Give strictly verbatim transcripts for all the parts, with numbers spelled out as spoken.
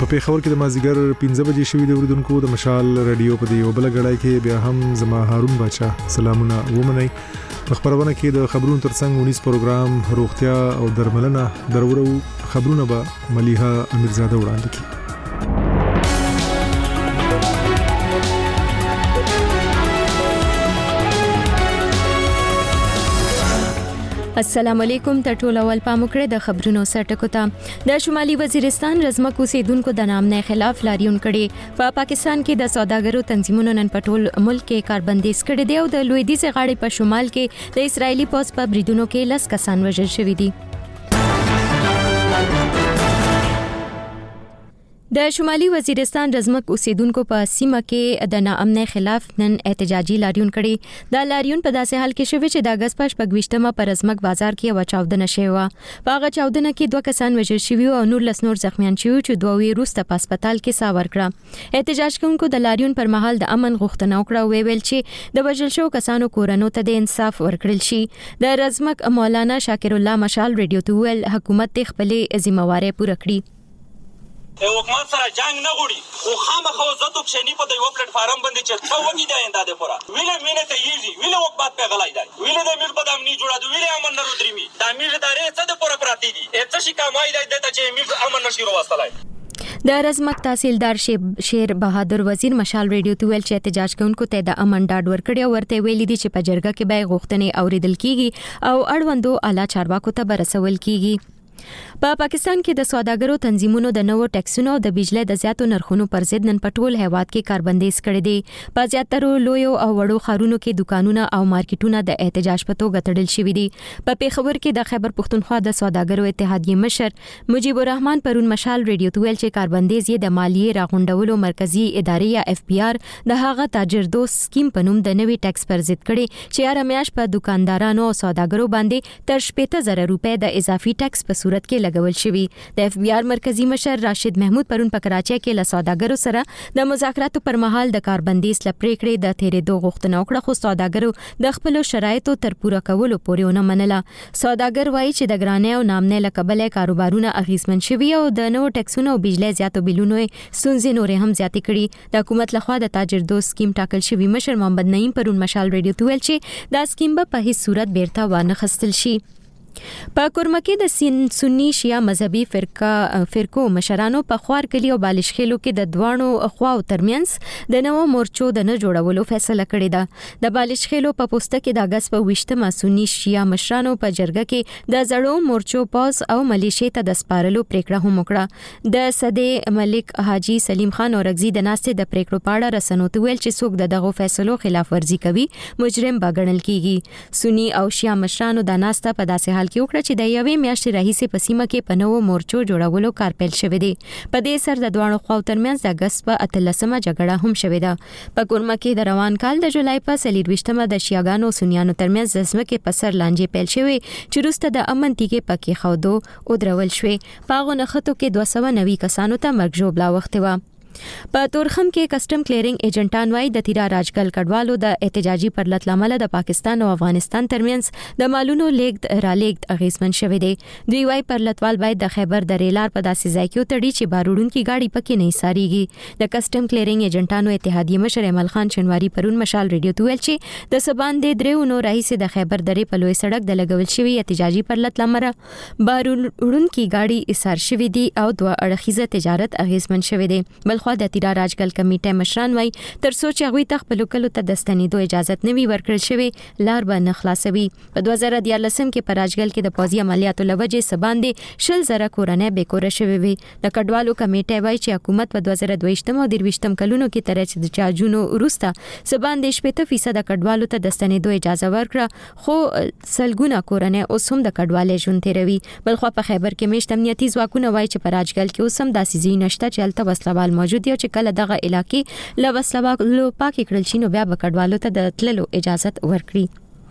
په پیښور کې د مازیګر پنځه بجې شوې د اوریدونکو د مشال رادیو په دی یو بل غړای کې بیا هم زما هارون بچا سلامونه ومنئ. په خبرونه کې د خبرونو ترڅنګ ونیس پروګرام روغتیا او درملنه درورو خبرونه به ملیحه امیرزاده وړاندې کړي. السلام علیکم. ته ټول اول پاموکړه د خبرونو سرټکو ته د شمالي وزیرستان رزمک اوسیدونکو د نامنه خلاف لاریون کړي. په پا پاکستان کې د سوداګرو تنظیمونو نن په ټول ملک کې کاربندیز کړي دی او د لویدیځ غاړې په شمال کې د اسرایلی پوځ په بریدونو کې لس کسان وژل شوي دي. د شمالي وزیرستان رزمک اوسیدونکو په سیمه کې د ناامنۍ خلاف نن احتجاجي لاریون کړي. دا لاریون په داسې حال کې شوی چې د اگست په شپږویشتمه پر رزمک بازار کې یو چاودنه شوې و. په هغه چاودنه کې دوه کسان وژل شوي او نور لس نور زخمیان شوي چې دوه یې وروسته په هسپتال کې ساه ورکړه. احتجاج کوونکو د لاریون پر مهال د امن غوښتنه وکړه او ویل چې د وژل شوو کسانو کورنو ته د انصاف ورکړل شي. د رزمک مولانا شاکر الله مشال رادیو ته ویل حکومت ته خپلې ذمہواري پوره کړي. حکومت سره جنگ نه غوړي خو خامخا زتو کښنی په یو پلیټ فارم باندې چې څو وګی دی انده ده پورا ویله مینه ته یزي ویله وک بات په غلای دی ویله د امیر په دامنی جوړه دی ویله امن نه رودري د امیر داري څه د پورا پراتی دي اته شي کمای دی د چې امیر امن نشي وروستلای. د رزمک تحصیلدار شیر بهادر وزیر مشال رادیو ته ویل چې احتجاج کوونکو ته د امن ډاډ ورکړی او ورته ویلي دي چې په جرګه کې به غوښتنې اوریدل کیږي او اړوندو اعلی چارواکو ته برسول کیږي. په پا پاکستان کې د سوداګرو تنظیمونو د نوو ټیکسونو او د بجلی د زیاتو نرخونو پر ضد نن په ټول هیواد کې کاربندیز کړي دي. په زیاترو لویو او وړو ښارونو کې دکانونه او مارکیټونه د احتجاج په توګه تړل شوي دي. په پیښور کې د خیبر پښتونخوا د سوداګرو اتحادیې مشر مجیب الرحمن پرون مشال رادیو ته ویل چې کاربندیز یې د مالیې راغونډولو مرکزی ادارې یا اف پی آر د هغه تاجر دوست سکیم په نوم د نوي ټیکس پر ضد کړي چې هر میاشت په دکاندارانو او سوداګرو باندې تر شپږ زره روپۍ د اضافي ټیکس په صورت کې لګول شوی. د اف بی آر مرکزی مشر راشد محمود پرون په کراچۍ کې له سوداګرو سره د مذاکراتو پر مهال د کاربندیز لپریکړې د تیرېدو غوښتنه وکړه خو سوداګرو د خپل شرایطو تر پوره کولو پورې ونه منله. سوداګر وایي چې د ګرانۍ او نامنۍ له کبله کاروبارونه اغیزمن شوي او د نوو ټیکسونو او بجلی زیاتو بیلونو ستونزې نورې هم زیاتې کړي. د حکومت لخوا د تاجر دوست سکیم ټاکل شوی مشر محمد نعیم پرون مشال رادیو ته ویل چې دا سکیم به په هیڅ صورت بیرته وانه خستل شي. په کورمه کې د سنی شیعه مذهبي فرقه فرقو مشرانو په خوار کلی او بالشخیلو کې د دوانو خواو ترمنځ د نوو مورچو د نه جوړولو فیصله کړې ده. د بالشخیلو په پوسټه کې د اگست په ویشتمه سنی شیعه مشرانو په جرګه کې د زړو مورچو پاس او ملیشې ته د سپارلو پریکړه هم وکړه. د صدې ملک حاجی سلیم خان اورغزی د ناستې د پریکړو پاړه رسنو ته ویل چې څوک د دغه فیصلو خلاف ورزي کوي مجرم به ګڼل کیږي. سنی او شیعه مشرانو د ناسته په داسې کې وکړه چې د یوې میاشتې راهیسې په سیمه کې په نوو مورچو جوړولو کار پیل شوی دی. په دې سر د دواړو خواو ترمنځ د اگست په اتلسمه جګړه هم شوې ده. په کورمه کې د روان کال د جولای په څلرویشتمه د شیعاګانو او سنیانو ترمنځ د ځمکې په سر لانجې پیل شوې چې وروسته د امن تیږې پکې خودو او درول شوې. په هغو نښتو کې دوه سوه نوي کسانو ته مرګ ژوبلا اوښتې وه. په تورخم کې کسٹم کلیرینګ ایجنټان وايي د تیرا راجګل کډوالو د احتجاجي پرلت لامل د پاکستان او افغانستان ترمنځ د مالونو لیږد را لیږد اغیزمن شوی دی. دوی وايي پرلتوال باید د خیبر د ریلار په داسې ځای کې وتړي چې باروړونکي گاډي پکې نه ساريږي. د کسٹم کلیرینګ ایجنټانو اتحادیې مشر ایمل خان شنواری پرون مشال رادیو ته ویل چې د سبان د دریو نو رئیس د خیبر درې په لوی سړک د لګول شوی احتجاجي پرلت لامل باروړونکي گاډي اسار شوی دي او دوه اړخیزه تجارت اغیزمن شوی دی. بلخو د تیرا راجګل کمیټه مشران وای تر څو چې هغوی ته خپل کلو ته د ستنېدو اجازه نه وي ورکړل شوی لار به نه خلاصوي. په دوه زره دیارلسم کې په راجګل کې د پوځي عملیاتو لوجې سباندې شل زره کورنۍ بیکوره شوې وي. د کډوالو کمیټه وای چې حکومت په دوه زره دویشتم او درویشتم کلونو کې تر چې د چاجونو وروسته سباندې شپږ فیصد کډوالو ته د ستنېدو اجازه ورکړه خو سلګونه کورنۍ اوس هم د کډوالۍ ژوند تیروي. بلخو په خیبر کې مشت امنیتي ځواکونه وای چې په راجګل کې اوس هم داسې ځای نشته چې هلته وسلوال موجود دي او چې کله دغه علاقې له وسلوالو پاکې کړل شي نو بیا به کډوالو ته د تللو اجازه ورکړي.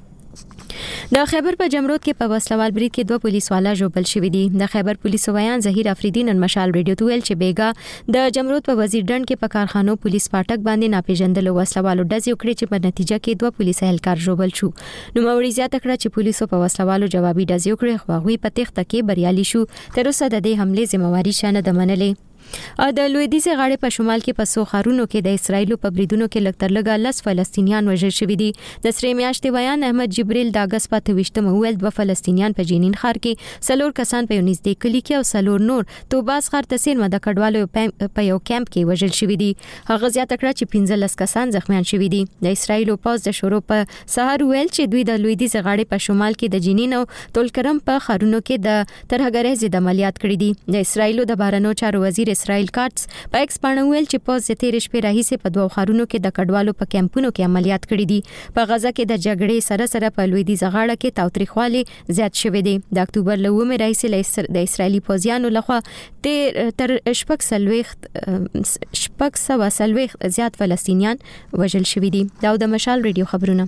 د خیبر په جمرود کې په وسلوال برید کې دوه پولیسوالا ژوبل شوي دي. د خیبر پولیسو ویان ظهیر افریدی نن مشال رادیو ته ویل چې بیګا د جمرود په وزیر ډنډ کې په کارخانو پولیس پاټک باندې ناپېژندلو وسلوالو ډزې وکړې چې په نتیجه کې دوه پولیس اهلکار ژوبل شو. نوموړي زیاته کړه چې پولیسو په وسلوالو جوابي ډزې وکړې خو هغوی په تېښته کې بریالي شو. تر اوسه د دې حملې ذمہواري چا نه ده منلې. د لویدیځ غاړې په شمال کې په سو خارونو کې د اسرایل په بریدونو کې لکتر لګا لس فلسطینیان وژل شوي دي. د سرې میاشتې بیان احمد جبريل د اگست په تویشتمه ویل د فلسطینیان په جنین ښار کې سلور کسان په نږدې کلی کې او سلور نور توباس ښار ته سینما د کډوالو په یو کیمپ کې وژل شوي دي. هغه زیاته کړه چې پنځلس کسان زخمیان شوي دي. د اسرایل پوز د شروع په سحر ویل چې دوی د لویدیځ غاړې په شمال کې د جنین او تولکرم په خارونو کې د ترهګرۍ ضد عملیات کړي دي. د اسرایل د بهرنیو چارو وزیر اسرایل کارتس په ایکس باندې ویل چې پوز د تیر شپې راهیسې په دوه خارونو کې د کډوالو په کیمپونو کې عملیات کړي دي. په غزا کې د جګړې سره سره په لویدیځ غاړه کې تاوتریخوالی زیات شوی دی. د اکتوبر لومې راهیسې د اسرایلی پوځیانو لخوا تر شپږ سلويخت شپږ سوه سلويخت زیات فلسطینیان وژل شوي دي. دا د مشال ریډیو خبرونه.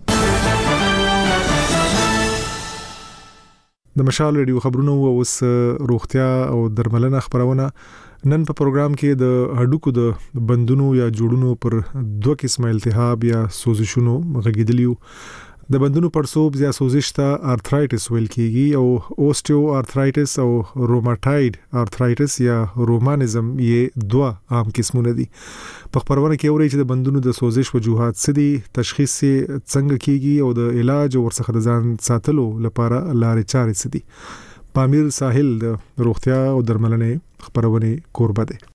د مشال ریډیو خبرونه اوس روغتیا او درملنه خبرونه. نن په پروګرام کې د هډوکو د بندونو یا جوړونو پر دوه قسمه التهاب یا سوزشونو غږیدلیو. د بندونو پړسوب یا سوزش ته آرترایټس ویل کیږي او اوستیو آرترایټس او روماتاید آرترایټس یا رومانیزم یې دوه عام قسمونه دي. په خبرونه کې اوري چې د بندونو د سوزش وجوهات څه دي، تشخیص څنګه کیږي او د علاج او ورڅخه د ځان ساتلو لپاره لارې چارې څه دي. پامیر ساحل د روغتیا او درملنې خبرونه کوربه دی.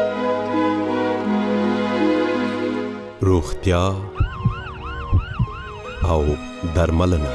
روغتیا او درملنه.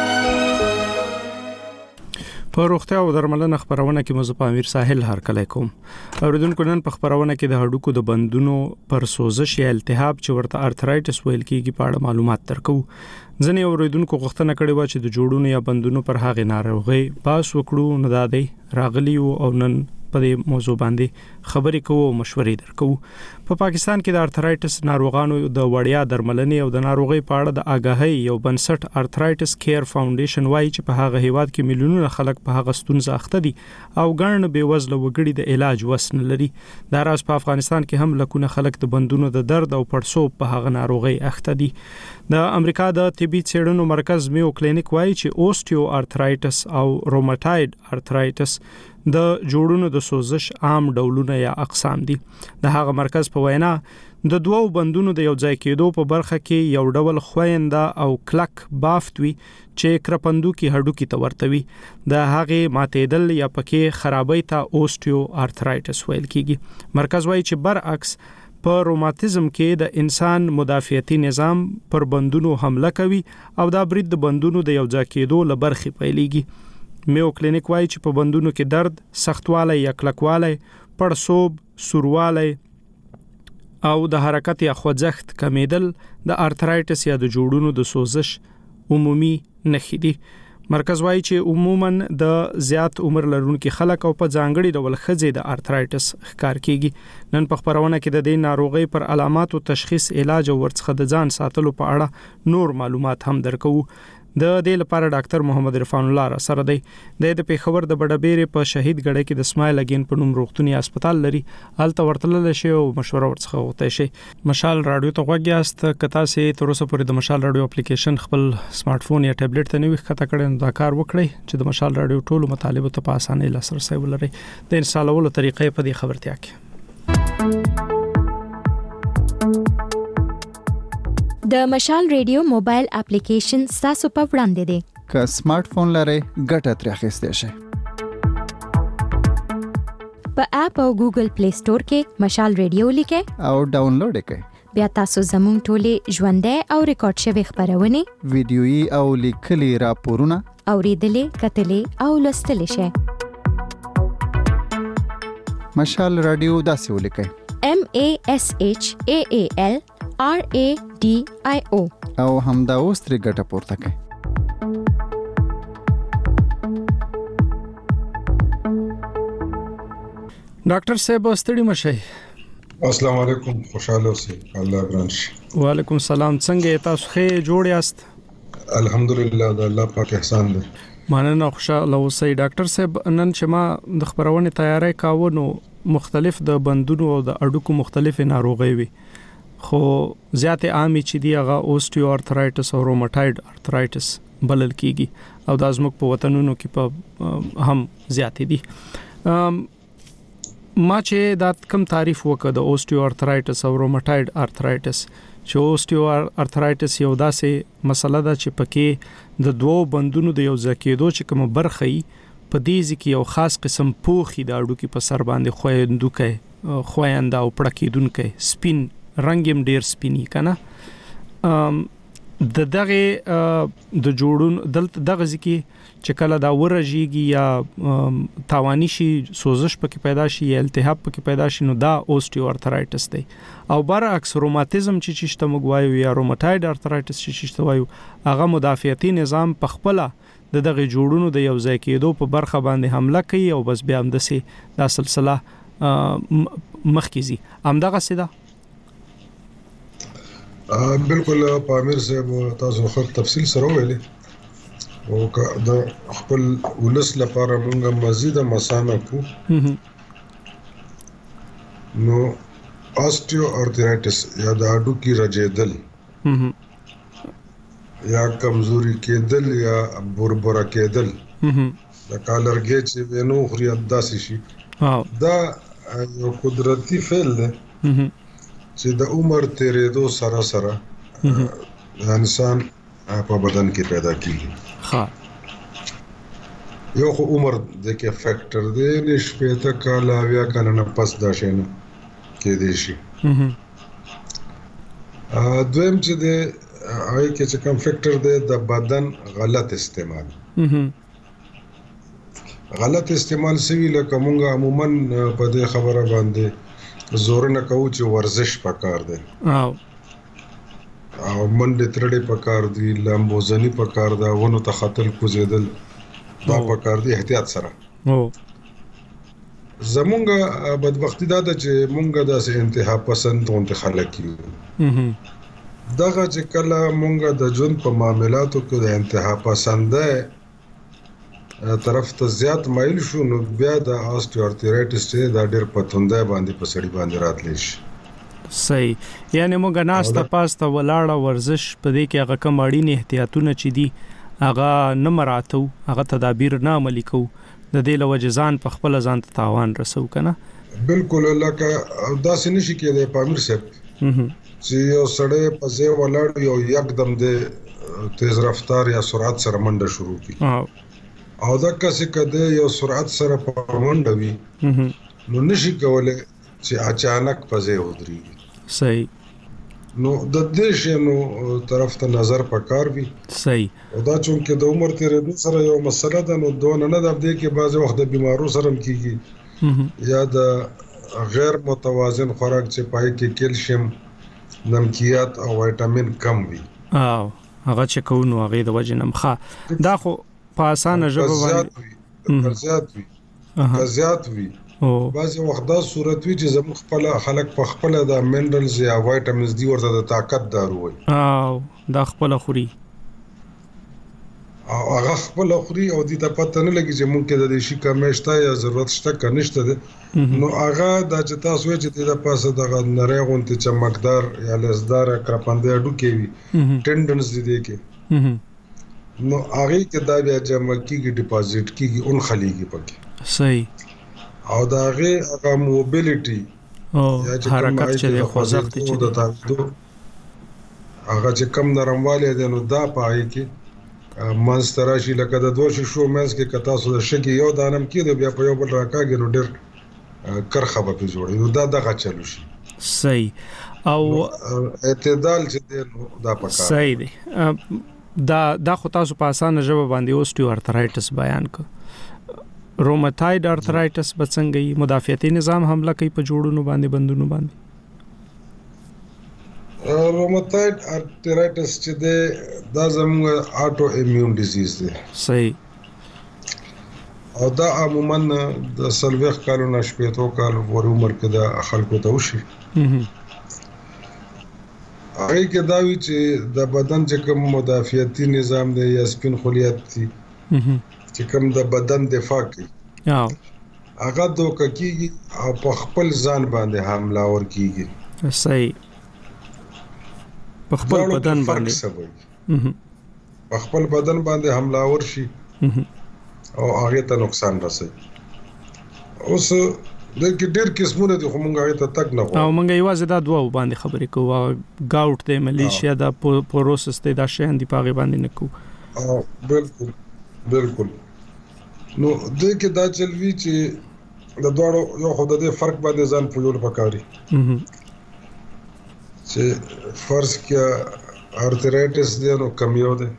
په روغتیا او درملنه خبرونه کې مزه پامیر ساحل هر کله کوم. اوریدونکو نن په خبرونه کې د هډوکو د بندونو پر سوزش یا التهاب چې ورته آرترایټس ویل کیږي په اړه معلومات درکو. ځنې اوریدونکو غوښتنه کړې و چې د جوړونو یا بندونو پر هغه ناروغي باس وکړو نه دادي راغلی او نن په دې موضوع باندې خبرې کوو او مشورې درکو. په پاکستان کې د آرترایټس ناروغانو د وړیا درملنې او د ناروغي په اړه د آگاهۍ یو بنسټ آرترایټس کیر فاونډیشن وایي چې په هغه هیواد کې میلیونونه خلک په هغه ستونزه اخته دي او ګڼ بې وزله وګړي د علاج وس نه لري. دا راز په افغانستان کې هم لکونه خلک د بندونو د درد او پړسوب په هغه ناروغي اخته دي. د امریکا د طبي څېړنو مرکز میو کلینیک وایي چې اوستیو آرترایټس او روماتاید آرترایټس د جوړونو د سوزش عام ډولونه یا اقسام دي. د هغه مرکز په وینا د دوو بندونو د یو ځای کېدو په برخه کې یو ډول خوینده او کلک بافت وي چې کرپندوکي هډوکي ته ورته وي. د هغه ماتېدل یا پکې خرابۍ ته اوستیو آرترایټس ویل کیږي. مرکز وایي چې برعکس په روماتیزم کې د انسان مدافعتي نظام پر بندونو حمله کوي او دا برید د بندونو د یو ځای کېدو له برخې پیلېږي. میو کلینیک وایي چې په بندونو کې درد، سختوالی یا کلکوالی، پړسوب، سوروالی او د حرکت یا خوځښت کمیدل د آرترایټس یا د جوړونو د سوزش عمومي نښې دي. مرکز وایي چې عموماً د زیات عمر لرونکو خلک او په ځانګړي ډول ښځې د آرترایټس ښکار کیږي. نن په خبرونه کې د دې ناروغي پر علاماتو تشخیص، علاج او ورڅخه د ځان ساتلو په اړه نور معلومات هم درکو. د دې لپاره ډاکټر محمد عرفان الله را سره دی. د پیښور د بډبېرې په شهید ګړې کې د اسماعیل اگین په نوم روغتونی هسپتال لري. هلته ورتلل شي او مشوره ورڅخه وغوښتل شي. مشال رادیو ته غوږیاست. کته سي تر اوسه پورې د مشال رادیو اپلیکیشن خپل سمارټ فون یا ټابلیټ ته نوې ښکته کړئ، دا کار وکړئ چې د مشال رادیو ټولو مطالبه ته په اسانۍ لاسرسي ولرئ. د انسټالولو طریقې په دې خبرتیا کې د مشال ریډیو موبایل اپلیکیشن تاسو په وړاندې دی. که سمارټ فون لرئ ګټه ترې اخیستئ شئ. په اپ او ګوګل پلی سٹور کې مشال ریډیو لیکئ او ډاونلوډ کړئ. بیا تاسو زموږ ټولې ژوندۍ او ریکارډ شوی خبرونه، ویډیويي او لیکلي راپورونه اوریدلې، کتلې او لوستلې شئ. مشال رادیو داسې ولیکئ: M A S H A A L R A D I O او همدا اوس ترې ګټه پورته کړئ. ډاکټر صاحب ستړي مشئ. السلام علیکم، خوشاله اوسئ. الله برانش. وعلیکم السلام. څنګه تاسو ښه جوړ یاست؟ الحمدلله، د الله پاک احسان دی. مننه، خوشاله اوسئ. ډاکټر صاحب نن چې ما د خبرونه تیاری کاوه نو مختلف د بندونو او د اډوکو مختلفې ناروغۍ وي، خو زیات عامي چې دی هغه اوستیو آرترایټس او روماتاید آرترایټس بلل کیږي او د ازمک په وطنونو کې په هم زیات دي. ما چې دا کم تعریف وکړ د اوستیو ارثرایټس او روماتوید ارثرایټس چې اوستیو ارثرایټس یو داسې مسله ده چې پکې د دوو بندونو د یو ځکېدو چې کوم برخه په دې ځکه یو خاص قسم پوخي د اډو کې په سر باندې خویندوکې خویندا او پړکیدونکې سپین رنگم ډیر سپینی کنه د دغه د جوړون دلته دغه ځکه چې کله دا ورژيږي یا تاوانی شي سوزش پکې پیدا شي یا التهاب پکې پیدا شي نو دا اوستیو ارثرایټس دی او برعکس روماتیزم چې چشته مګوایو یا روماتوید ارثرایټس چې چشته وایو هغه مدافعتي نظام په خپل د دغه جوړونو د یو ځای کېدو په برخه باندې حمله کوي او بس بیا هم د سي دا سلسله مخکېزي همدغه سیده بالکل پامیر صاحب تاسو خو تفصیل سره ویلي او د خپل ولس لپاره موږ مزید مسانه کو نو اوستیو ارثرایټس یا د اډو کې رجیدل یا کمزوري کېدل یا بربره کېدل د کالرګي چې وینو خوري داسې شي دا یو قدرتي فعل دی چې د عمر تیرېدو سره سره انسان په بدن کې پیدا کیږي ها یو خو عمر د کې فیکٹر دی نشپې ته کاله بیا کله نه پس دا شنه کې دی شي ا دویم چې د هغه کې چې کوم فیکٹر دی د بدن غلط استعمال غلط استعمال سوي لکه مونږه عموما په دې خبره باندې زور نه کوو چې ورزش پکار دی او او منډه ترړې پکار دی لامبوزنی پکار دا ونه ته خطر کوزیدل دا پکار دی احتیاط سره او زمونږه بدبختی دا ده چې مونږه د انتها پسند ته خلک یو دغه چې کله مونږه د ژوند په معاملاتو کې د انتها پسنده طرف ته زیات مایل شو نو بیا د اوستیو ارثرایټس چې دا ډېر پتونده باندې په سړی باندې راتلی شي صحیح یعنی موږ ناسته پاسته ولاړه ورزش په دې کې هغه کوم اړین احتیاطونه چې دي هغه نه مراتو هغه تدابیر نه عملي کوو د دې لوجه ځان په خپل ځان ته تاوان رسو کنه بالکل لکه داسې نشي کېدای پامیر صاحب چې یو سړی په ځای ولاړ یو یکدم د تیز رفتار یا سرعت سره منډه شروع کړي او دا کسې کده یو سرعت سره په منډه وي نو نشي کولای چې اچانک پځې ودرېږي صحیح نو د دې شنو طرف ته نظر پکار وي صحیح او دا چې د عمر تیرېدو سره یو مسله ده نو دونه نه د دې کې بعض وخت د بیمارو سره کیږي یا د غیر متوازن خوراک چې پای کې کیلشیم نمکیات او وټامین کم وي او هغه چې کوو هغه د وجه نمخه دا خو په اسانه ژبه باندې زیات وي زیات وي او بعض وخت دا صورت وي چې زموږ خپل خلک په خپل د منرالز یا وټامینز دی ورته د طاقت دارو وي او دا خپل خوري او هغه خپل خوري او دې ته پته نه لګي چې ممکن د شي کمشته یا ضرورت شته کنيشته ده نو هغه د چې تاسو چې د پاسه د نری غونته چمکدار یا لزدار کرپندې اډو کې وي ټندنز دي کې نو هغه کې دا بیا جمع کیږي ډیپازټ کیږي اون خلیږي پکې صحیح او دا هغه موبیلیټي او حرکت چې خوځښت چې د تاسو هغه چې کم نرمواله ده نو دا پای کې منستراشي لکه د دوه شو منس کې کتا سو د شګي یو دانم کې بیا په یو بل راکاږي نو ډېر کرخه به جوړي نو دا دغه چلو شي صحیح او اعتدال چې نو دا پکار صحیح دی دا دا خو تاسو په اسانه ژبه باندې اوستیو ارثرایټس بیان کړ روماتوید ارثرایټس بڅنګي مدافعتي نظام حمله کوي په جوړونو باندې بندونو باندې روماتوید ارثرایټس چې ده دا زموږ اټو ایمیون ډیزیز ده صحیح او دا عموما د سلويخ کالو نشپېتو کال ور عمر کې دا خلکو ته وشي هغه کې دا وی چې د بدن چې کوم مدافعتي نظام دی یا سپین خلیات دي چې کوم د بدن دفاع کوي او هغه دوک کیږي او په خپل ځان باندې حمله ور کیږي صحیح په خپل بدن باندې په خپل بدن باندې حمله ور شي او هغه ته نقصان رسي اوس د کې ډېر قسمونه دي خو مونږ هغه ته تک نه او مونږ یوازې دا دوه باندې خبرې کوو گاوټ د ملیشیا د پروسس ته دا شین دی پاغه باندې نه کوو او بالکل بالکل نو د کې دا چلوي چې د دوړو یو خو د فرق باندې ځان پوجول پکاري چې فرض کې ارترایټس دی نو کمیو دی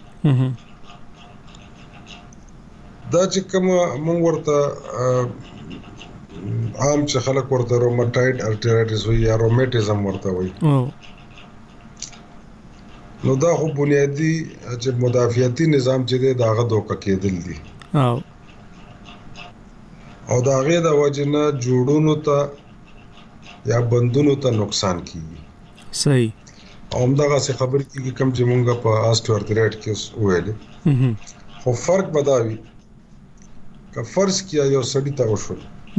دا چې کوم مونږ ورته عام چې خلک ورته روماتایډ ارترایټس وي یا روماتیزم ورته وي نو دا خو بنیادی چې مدافعتي نظام چې دی دا غو دوک کېدل دي او او دا غي د وجنه جوړونو ته یا بندونو ته نقصان کیږي صحیح همدغه څه خبر کیږي کوم چې مونږ په آستیوارترایټ کې ویل خو فرق بداوي که فرض کیا یو سړی ته وشو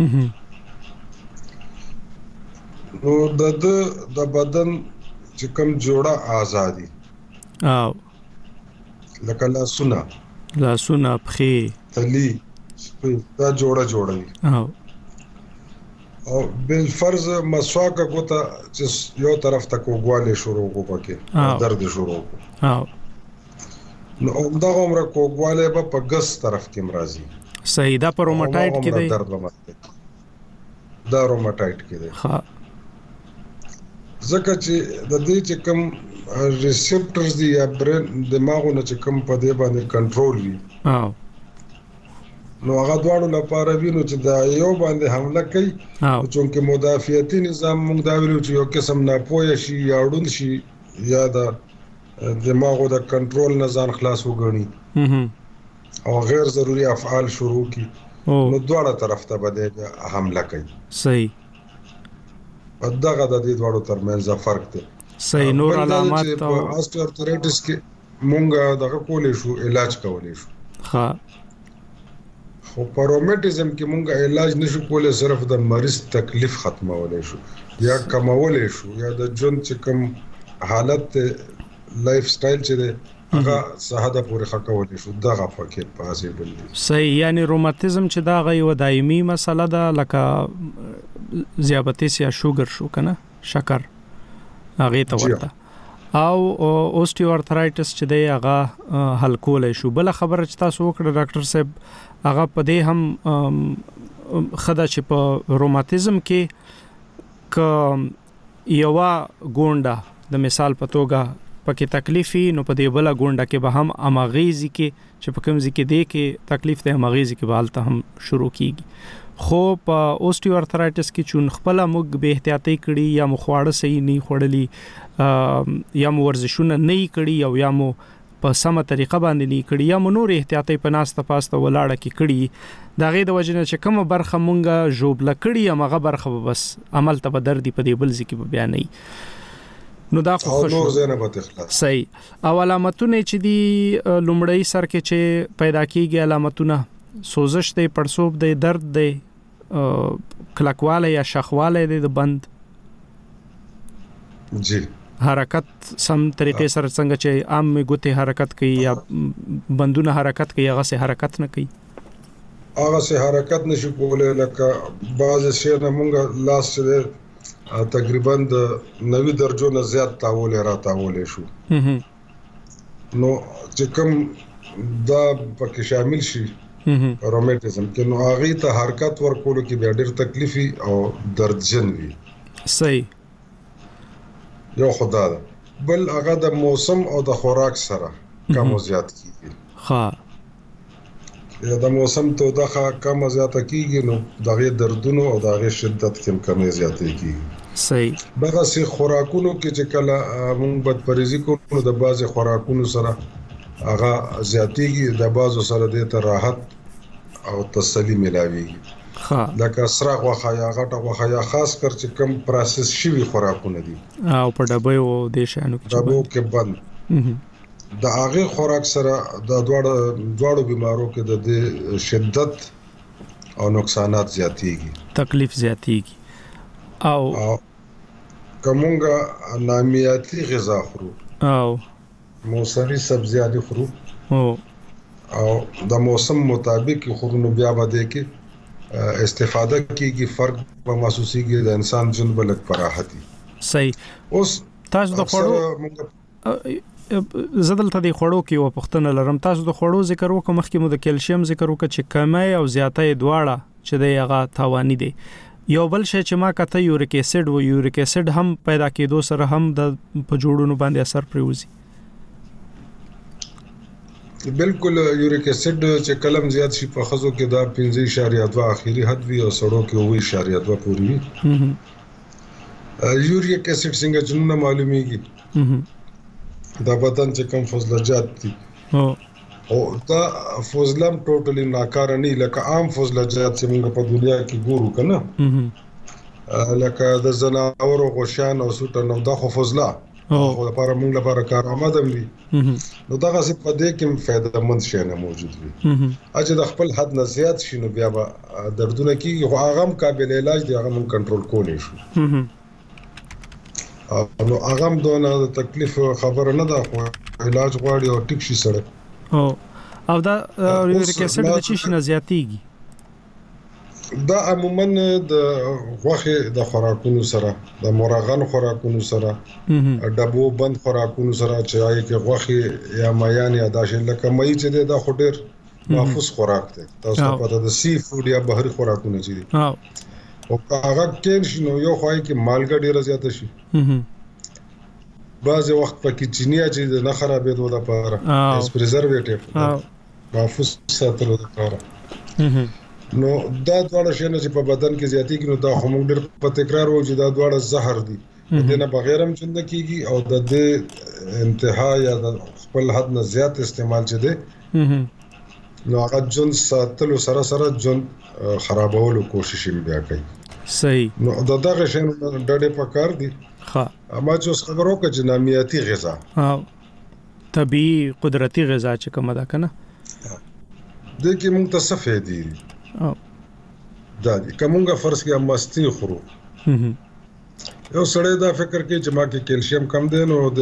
نو د د بدن چې کوم جوړه آزادي او لکه لاسونه لاسونه پخې تلی دا جوړه جوړوي او او بل فرض مسواک کوته چې یو طرف ته کوګواله شروع کو پکې درد شروع کو او نو دا عمره کوګواله په ګس طرف کې مرضی صحیح دا پر روماتایډ کې دی دا روماتایډ کې دی ها ځکه چې د دې چې کوم ریسپټرز دی یا برین دماغونه چې کوم په دې باندې کنټرول وي او نو هغه دواړو لپاره وینو چې دا یو باندې حمله کوي چې مدافعتي نظام موږ دا ویلو چې یو قسم ناپوهه شي یا اړوند شي یا د دماغو د کنټرول نه ځان خلاص وګڼي او غیر ضروری افعال شروع کی نو دواړه طرف ته بده حمله کوي صحیح دغه د دې دواړو ترمنځ فرق دی صحیح نور علامات او آستیوارترایټس کې مونږه دغه کولې شو علاج کولې شو ها خو پروماتیزم کې مونږه علاج نشو کولای صرف د مریض تکلیف ختمولې شو یا کمولې شو یا د ژوند چې کوم حالت لایف سټایل چې هغه صحه پورې خکولې شو دغه فکر پاسیبل دی صحیح یعنی روماتیزم چې دا غي و دایمي مسله ده لکه ذیابیطس یا شوګر شو کنه شکر هغه ته ورته او اوستیوارترایټس چې دی هغه حل کولای شو بل خبره چې تاسو وکړه ډاکټر صاحب هغه په دې هم خدا چې په روماتیزم کې ک یو ګونډه د مثال په توګه پکې تکلیفي نو په دې بل ګونډه کې به هم اماغيزي کې چې په کوم ځکه دی کې تکلیف ته اماغيزي کې بالته هم شروع کیږي خو په اوستیوارترایټس کې چون خپل موږ به احتیاطي کړي یا مخواړه صحیح نه خوړلي یا مو ورزشونه نه کړي او یا مو په سمه طریقه باندې نه کړي یا مو نور احتیاطي پناسته پاسته ولاړه کې کړي دا غي د وجنه چې کومه برخه مونږه جوړ لکړي هغه برخه بس عمل ته بدردي په دې بل ځکه به بیان نه نو دا خو خوشو صحیح او علامتونه چې دی لومړی سر کې چې پیدا کیږي علامتونه سوزش دی پړسوب دی درد دی کلکواله یا شخواله دی د بند جی حرکت سم طریقې سره څنګه چې عام می ګوته حرکت کوي یا بندونه حرکت کوي هغه سه حرکت نه کوي هغه سه حرکت نشي کولای لکه بعض شی نه مونږ لاس چې تقریبا د نوي درجو نه زیات تاول را تاول شو نو چې کوم دا پکې شامل شي روماتیزم کې نو هغه ته حرکت ورکول کې بیا ډېر تکلیفي او دردجن وي صحیح یو خدا ده بل هغه د موسم او د خوراک سره کم زیات کیږي ها یا د موسم ته دغه کم زیات کیږي نو دغه دردونو او دغه شدت کم کم زیات کیږي صحیح دغه سي خوراکونو کې چې کله موږ بد پرېزي کوو د بازي خوراکونو سره هغه زیاتېږي د بازو سره د راحت او تسلی ملاويږي ها لکه سره غوخه یا غټه غوخه یا خاص کر چې کم پروسس شوی خوراکونه دي او په ډبې او د شانو کې ډبو کې بند د هغه خوراک سره د دواړو دواړو بيمارو کې د شدت او نقصانات زیاتېږي تکلیف زیاتېږي او کومګه نامیاتي غذا خورو او موسمي سبزیات خورو او او د موسم مطابق خورونو بیا باندې کې استفاده کیږي فرق په محسوسيږي د انسان جن بلک پراحتي صحیح اوس تاسو د خوړو زدل ته د خوړو کې و پختنه لرم تاسو د خوړو ذکر وکم مخکې مو د کیلشیم ذکر وک چې کمای او زیاتې دواړه چې د هغه تاوانی دي یو بل شی چې ما کته یوریک اسید و یوریک اسید هم پیدا کېدو سره هم د په جوړونو باندې اثر پریوزي بالکل یوریک اسید چې کلم زیات شي په خزو کې دا پنځه اشاریه دوه اخیری حد وی او سړو کې وې اشاریه دوه پوری وي یوریک اسید څنګه جنونه معلومیږي دا بدن چې کوم فضلجات دي او دا فضلم ټوټلی ناکاره نه لکه عام فضلجات چې موږ په دنیا کې ګورو کنه لکه د زناورو غوشان او سوټ نو دا خو فضله او لپاره موږ لپاره کار آمدم وي نو دا غصه په دې کې فائدہ مند شي نه موجود وي اجه د خپل حد نه زیات شي نو بیا به دردونه کیږي خو هغه قابل علاج دی هغه موږ کنټرول کولای شو نو هغه دونه تکلیف خبره نه ده خو علاج غواړي او ټیک شي سره او او دا یوریک اسید د چی شنه زیاتیږي دا عموما د غوخه د خوراکونو سره د مرغان خوراکونو سره ډبو بند خوراکونو سره چې هغه کې غوخه یا میان یا داشل لکه مې چې د خډر محفوظ خوراک دی تاسو په د سی فود یا بحري خوراکونه چې دي او هغه کې شنو یو خوای کې مالګه ډیره زیاته شي بعض وخت پکې چینیا چې نه خرابېدو لپاره اس پریزرவேټیو محفوظ ساتلو لپاره نو دا دواړه شنه چې په بدن کې زیاتی کې نو دا هم ډېر په تکرار وو چې دا دواړه زهر دي دنه بغیر هم چند کیږي او د دې انتها یا د خپل حد نه زیات استعمال چي دي نو هغه جون ساتلو سره سره جون خرابولو کوشش بیا کوي صحیح نو دا دغه شنه ډېر په کار دي ها اما چې خبرو کې جنامياتي غذا ها طبيعي قدرتي غذا چې کومه ده کنه د کې موږ ته صفه دي او دا دي کومه فرض کې مستی خورو یو سړی دا فکر کوي چې ما کې کیلشیم کم دی نو د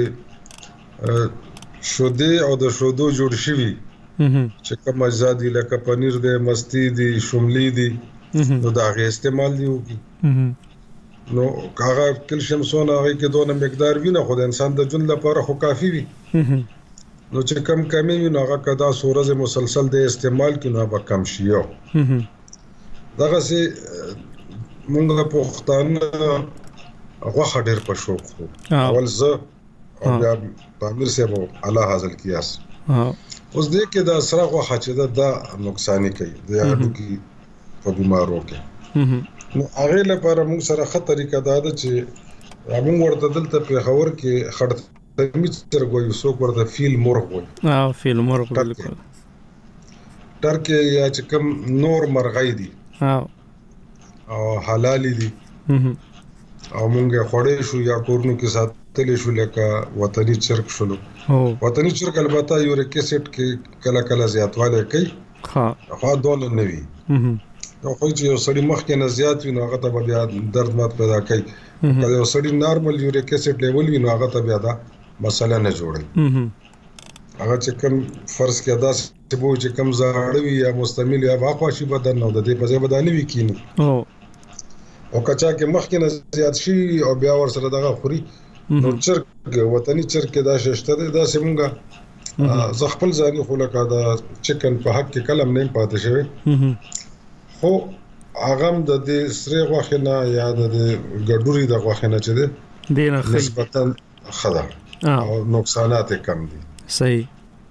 شودې او د شودو جوړ شوی چې کوم اجزا دي لکه پنیر دی مستی دي شملي دي نو دا غي استعمال دی وکي نو هغه کیلشیم سونه هغه کې دونه مقدار وینه خو د انسان د جون لپاره خو کافي وي نو چې کم کمی وي نو هغه کدا سورز مسلسل د استعمال کې نو به کم شي یو دغه سي موږ په وختانه هغه خډر په شوق خو اول زه او بیا پامیر صاحب الله حاصل کیاس اوس دې کې دا سره خو چې دا نقصان کوي د اډو کې په بیمارو کې نو هغه لپاره موږ سره خطر طریقه دا ده چې موږ ورته دلته په خبر کې خړ تمیتر کوی سو ورته فیل مرغ وي اه فیل مرغ بالکل ترکه یا چې کوم نور مرغۍ دي اه او حلال دي او موږ خوري شو یا کورنو کې ساتلې شو لکه وطني چرګ شلو وطني چرګ البته یوریک اسید کې کله کله زیاتواله کوي ها خو دونه نه وي نو خو چې یو سړی مخکې نه زیات وي نو هغه ته بیا درد مات پیدا کوي کله یو سړی نارمل یوریک اسید لیول وي نو هغه ته بیا دا مسله نه جوړي هغه چې کوم فرض کې ادا چې بو چې کوم زاړوي یا مستعمل یا واقع شي بدن نو د دې په ځای بدانه وی کینی او او کچا کې مخکې نه زیات شي او بیا ور سره دغه خوري نو چرګ وطني چرګ کې دا ششته دا سیمونګه ز خپل ځاني خو لکه دا چکن په حق کې کلم نه پاتې شوی خو هغه د دې سره غوښنه یا د ګډوري د غوښنه چې ده دینه نسبتا خدا او نقصانات کم دي صحیح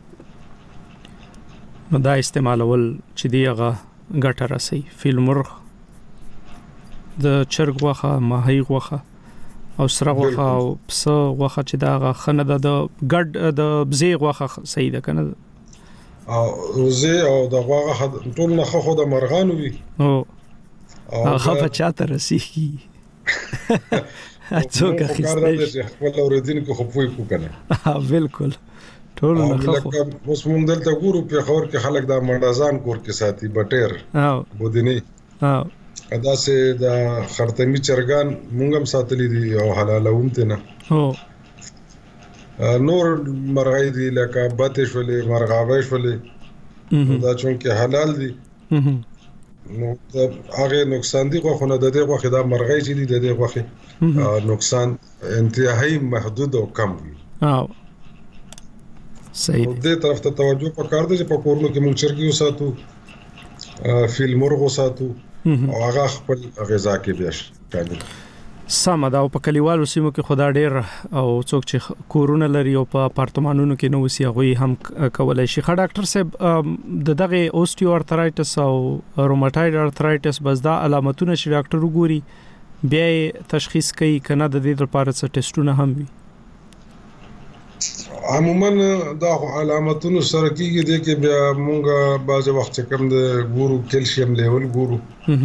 نو دا استعمالول چې دی هغه ګټه راسي فیل مرغ د چرګ غوښه ماهی غوښه او سره غوښه او پس غوښه چې دا خنه د ګډ د بزی غوښه صحیح ده کنه او زه او د غوښه ټول نه خو د مرغانو وي او هغه په چاته رسیږي اڅو که خسته خپل اوریدونکو خو پوي کو کنه بالکل ټول نه خو اوس موږ دلته ګورو په خبر کې خلک دا منډازان کور کې ساتي بټیر او بودنی او ادا سه دا خرطمي چرګان موږ هم ساتلي دي او حلالوم ته نه هو نور مرغۍ دي لکه باتې شولې مرغاوي شولې دا چون کې حلال دي نو دا هغه نقصان دی خو نه د دې غوخه دا مرغۍ چې دی د دې غوخه نقصان انتهایی محدود او کم وي. او صحیح دې طرف ته توجه وکړئ چې په کورونو کې موږ چرګي وساتو فیل مرغ وساتو او هغه خپل غذا کې بیا شامل. سم دا په کلیوالو سیمو کې خدا ډیر او څوک چې کورونه لري او په اپارتمانونو کې نو وسی غوي هم کولای شي. خا ډاکټر صاحب د دغه اوستیو ارترایټس او روماتوید ارترایټس بس دا علامتونه چې ډاکټر وګوري بیا تشخیص کوي کنه د دې لپاره څه ټیسټونه هم وي. عموما دا علامتونو سره کېږي د کې بیا مونږه بعض وخت کم د ګورو کیلشیم لیول ګورو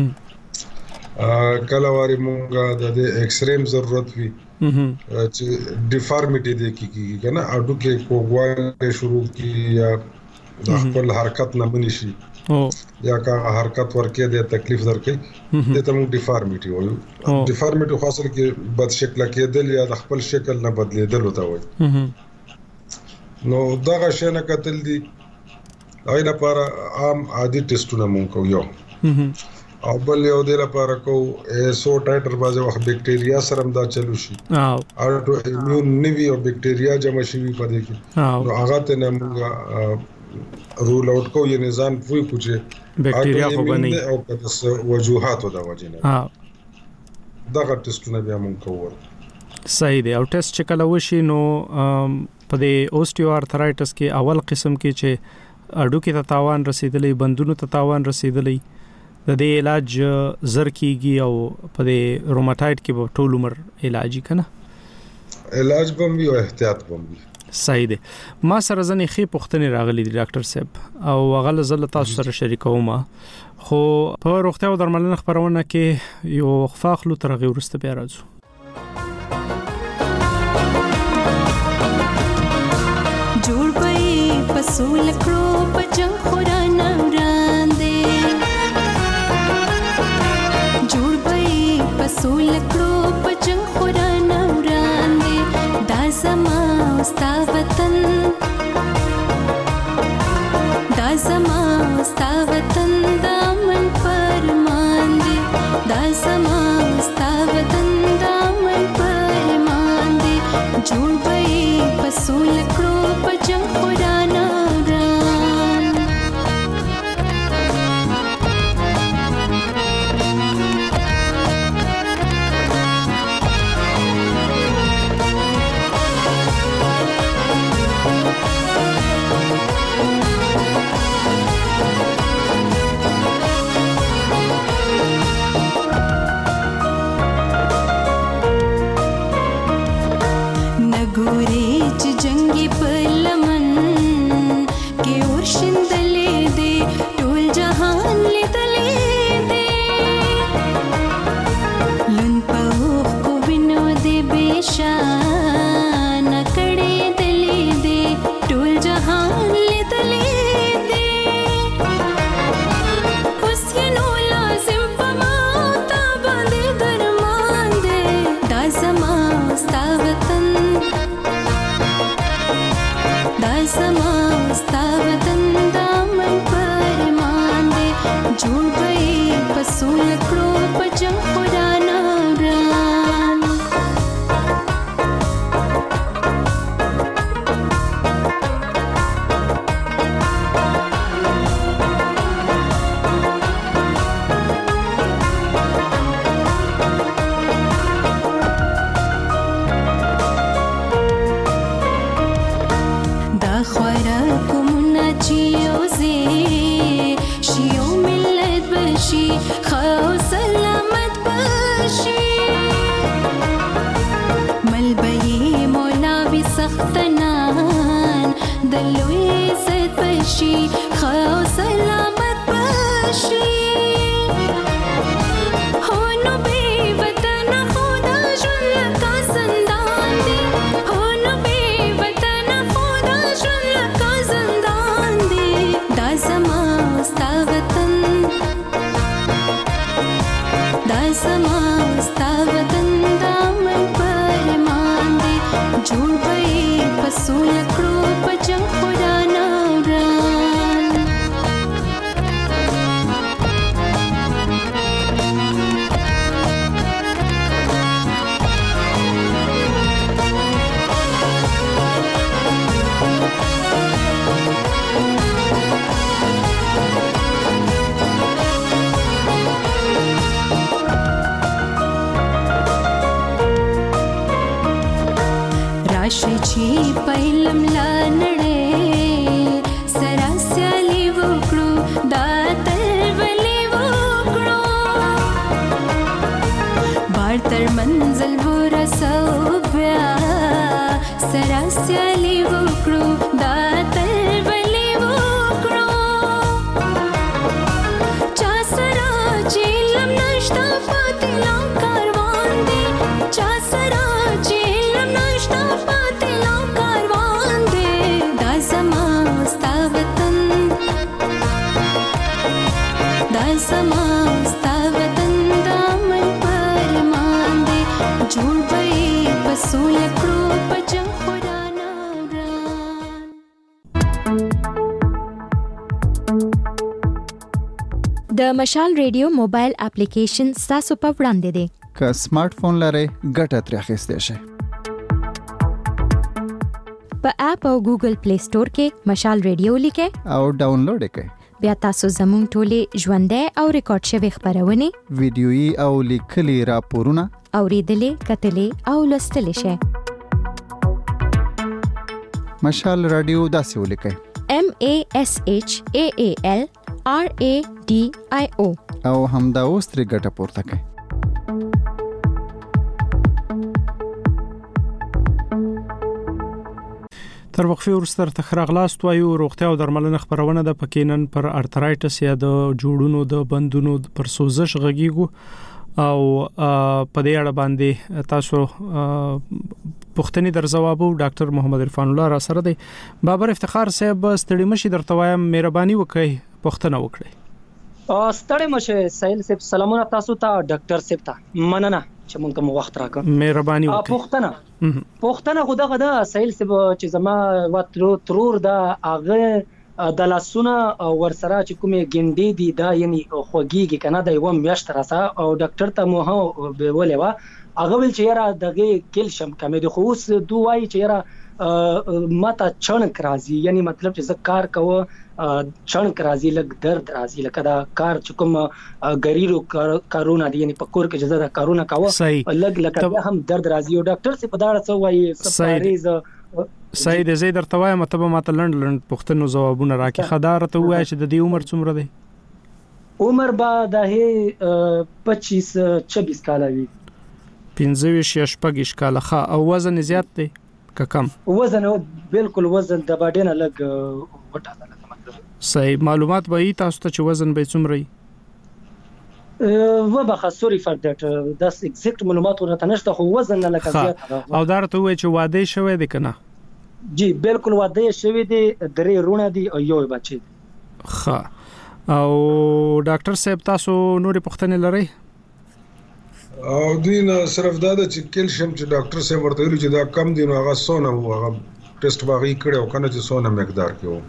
کله واري مونږه د ایکس ریم ضرورت وي چې ډیفارمیټي د کیږي کنه اډو کې کوګوال شروع کی یا د خپل حرکت نه بني شي یا کا حرکت ورکه د تکلیف درکې د ته مونږ ډیفارمیټي وایو. ډیفارمیټي خاصه کې بد شکل کېدل یا د خپل شکل نه بدلیدل وته وایي. نو دغه شنه کتل دي اې لپاره عام عادي ټیسټونه مونږ کوو یو او بل یو د لپاره کو ایسو ټایټر بازه وخت بکټیریا سره دا چلو شي او اټو ایمیون نیوی او بکټیریا جمع شي په دې کې نو هغه ته موږ رول اوټ کو یې نظام پوي پوچه بکټیریا خو بنئ او د وجوهات د وجنه ها دغه ټیسټونه بیا موږ کوو. صحیح دی. او ټیسټ چې کله وشي نو په دې اوستیو ارترایټس کې اول قسم کې چې اډو کې تاوان رسیدلې بندونو ته تاوان رسیدلې د دې علاج زر کیږي او په دې روماتوید کې به ټول عمر علاج کنه علاج بم وی او احتیاط بم وی. صحیح دی. ما سره ځنې خې پوښتنې راغلي دي ډاکټر صاحب او هغه زل تاسو سره شریکوم خو په روغتیا او درملنه خبرونه کې یو خفاخلو ترغه ورسته بیا راځو. جوړ پي پسول کړو پجن خورانه پسول کړو پجن خورانه وړاندې دا زما ستا وطن دا زما ستا وطن دا من فرمان دی دا زما ستا وطن دا من فرمان دی جوړ به پسول کړو پجن خورانه چې پهلم لا نړۍ سره سیالي وکړو دا تل ولې وکړو بار تر منزل ورسو بیا سره سیالي وکړو دا تل ولې وکړو چا سره چې لم نشتا پاتې لا کاروان دی چا سره چې لم نشتا پاتې لا کاروان دی دا زما ستا وطن دا زما ستا وطن دا من پرمان دی جوړ به یې په سوله کړو په جنګ خورانه وران. د مشال ریډیو موبایل اپلیکیشن تاسو په وړاندې دی. که سمارټ فون لرئ ګټه ترې اخیستی شئ. په اپ او ګوګل پلی سٹور کې مشال ریډیو لیکئ او ډاونلوډ یې کړئ. بیا تاسو زموږ ټولې ژوندۍ او ریکارډ شوي خبرونه ویډیويي او لیکلي راپورونه اوریدلې کتلې او لوستلې شئ. مشال رادیو داسې ولیکئ: M A S H A A L R A D I O او همدا اوس ترې ګټه پورته کړئ. تر وقفه وروسته تخراغلاست وایو روغتیا او درملنه خبرونه د پکینن پر ارترایټس یا د جوړونو د بندونو پر سوزش غږیږو او په دې اړه باندې تاسو پوښتنې در جوابو ډاکټر محمد عرفان الله را سره دی. بابر افتخار صاحب ستړي مشي درته وایم مهرباني وکړئ پوښتنه وکړئ. ستړي مشه سهیل صاحب سلامونه تاسو ته ډاکټر صاحب ته مننه چې مونږ ته وخت راکړ. مهرباني وکړئ. پوښتنه پوښتنه خدا غدا سهیل صاحب چې زما وترو ترور دا اغه د لاسونه ورسره چې کومه ګنډې دي دا یعنی خوګيږي کنه دا یو میاشت راسه او ډاکټر ته مو هو ولې وا هغه ول چې یاره دغه کیلشیم کمې دي خو اوس دوی چې یاره ماته چڼک راځي یعنی مطلب چې زه کار کوم چڼک راځي لګ درد راځي لکه دا کار چې کوم غریرو کارونه دي یعنی په کور کې جزا کارونه کاوه لګ لکه هم درد راځي او ډاکټر څه په داړه څه وایي سپاریز صحیح دی زه درته وایم ته به ماته لند لند پښتنو جوابونه راکې خدار ته وایي چې د دې عمر څومره دی؟ عمر با د پچیس چوبیس کال وي. پنځه ویشت یا شپږ کال ښه او وزن زیات دی که کم؟ وزن بالکل وزن د باډینه لګ وټا ده مطلب. صحیح معلومات به تاسو ته چې وزن به څومره وي؟ و بخا سوري فار دټ داس ایگزیکټ معلومات ورته نشته خو وزن نه لکه زیات او درته وای چې واده شوی دی کنه؟ جی بالکل واده شوی دی درې رونه دی او یو بچی. ښه او ډاکټر صاحب تاسو نورې پوښتنې لرئ؟ او دین صرف دا چې کیلشیم چې ډاکټر صاحب ورته ویل چې دا کم دی نو هغه سونه هغه ټیسټ واغی کړو کنه چې سونه مقدار کې وو.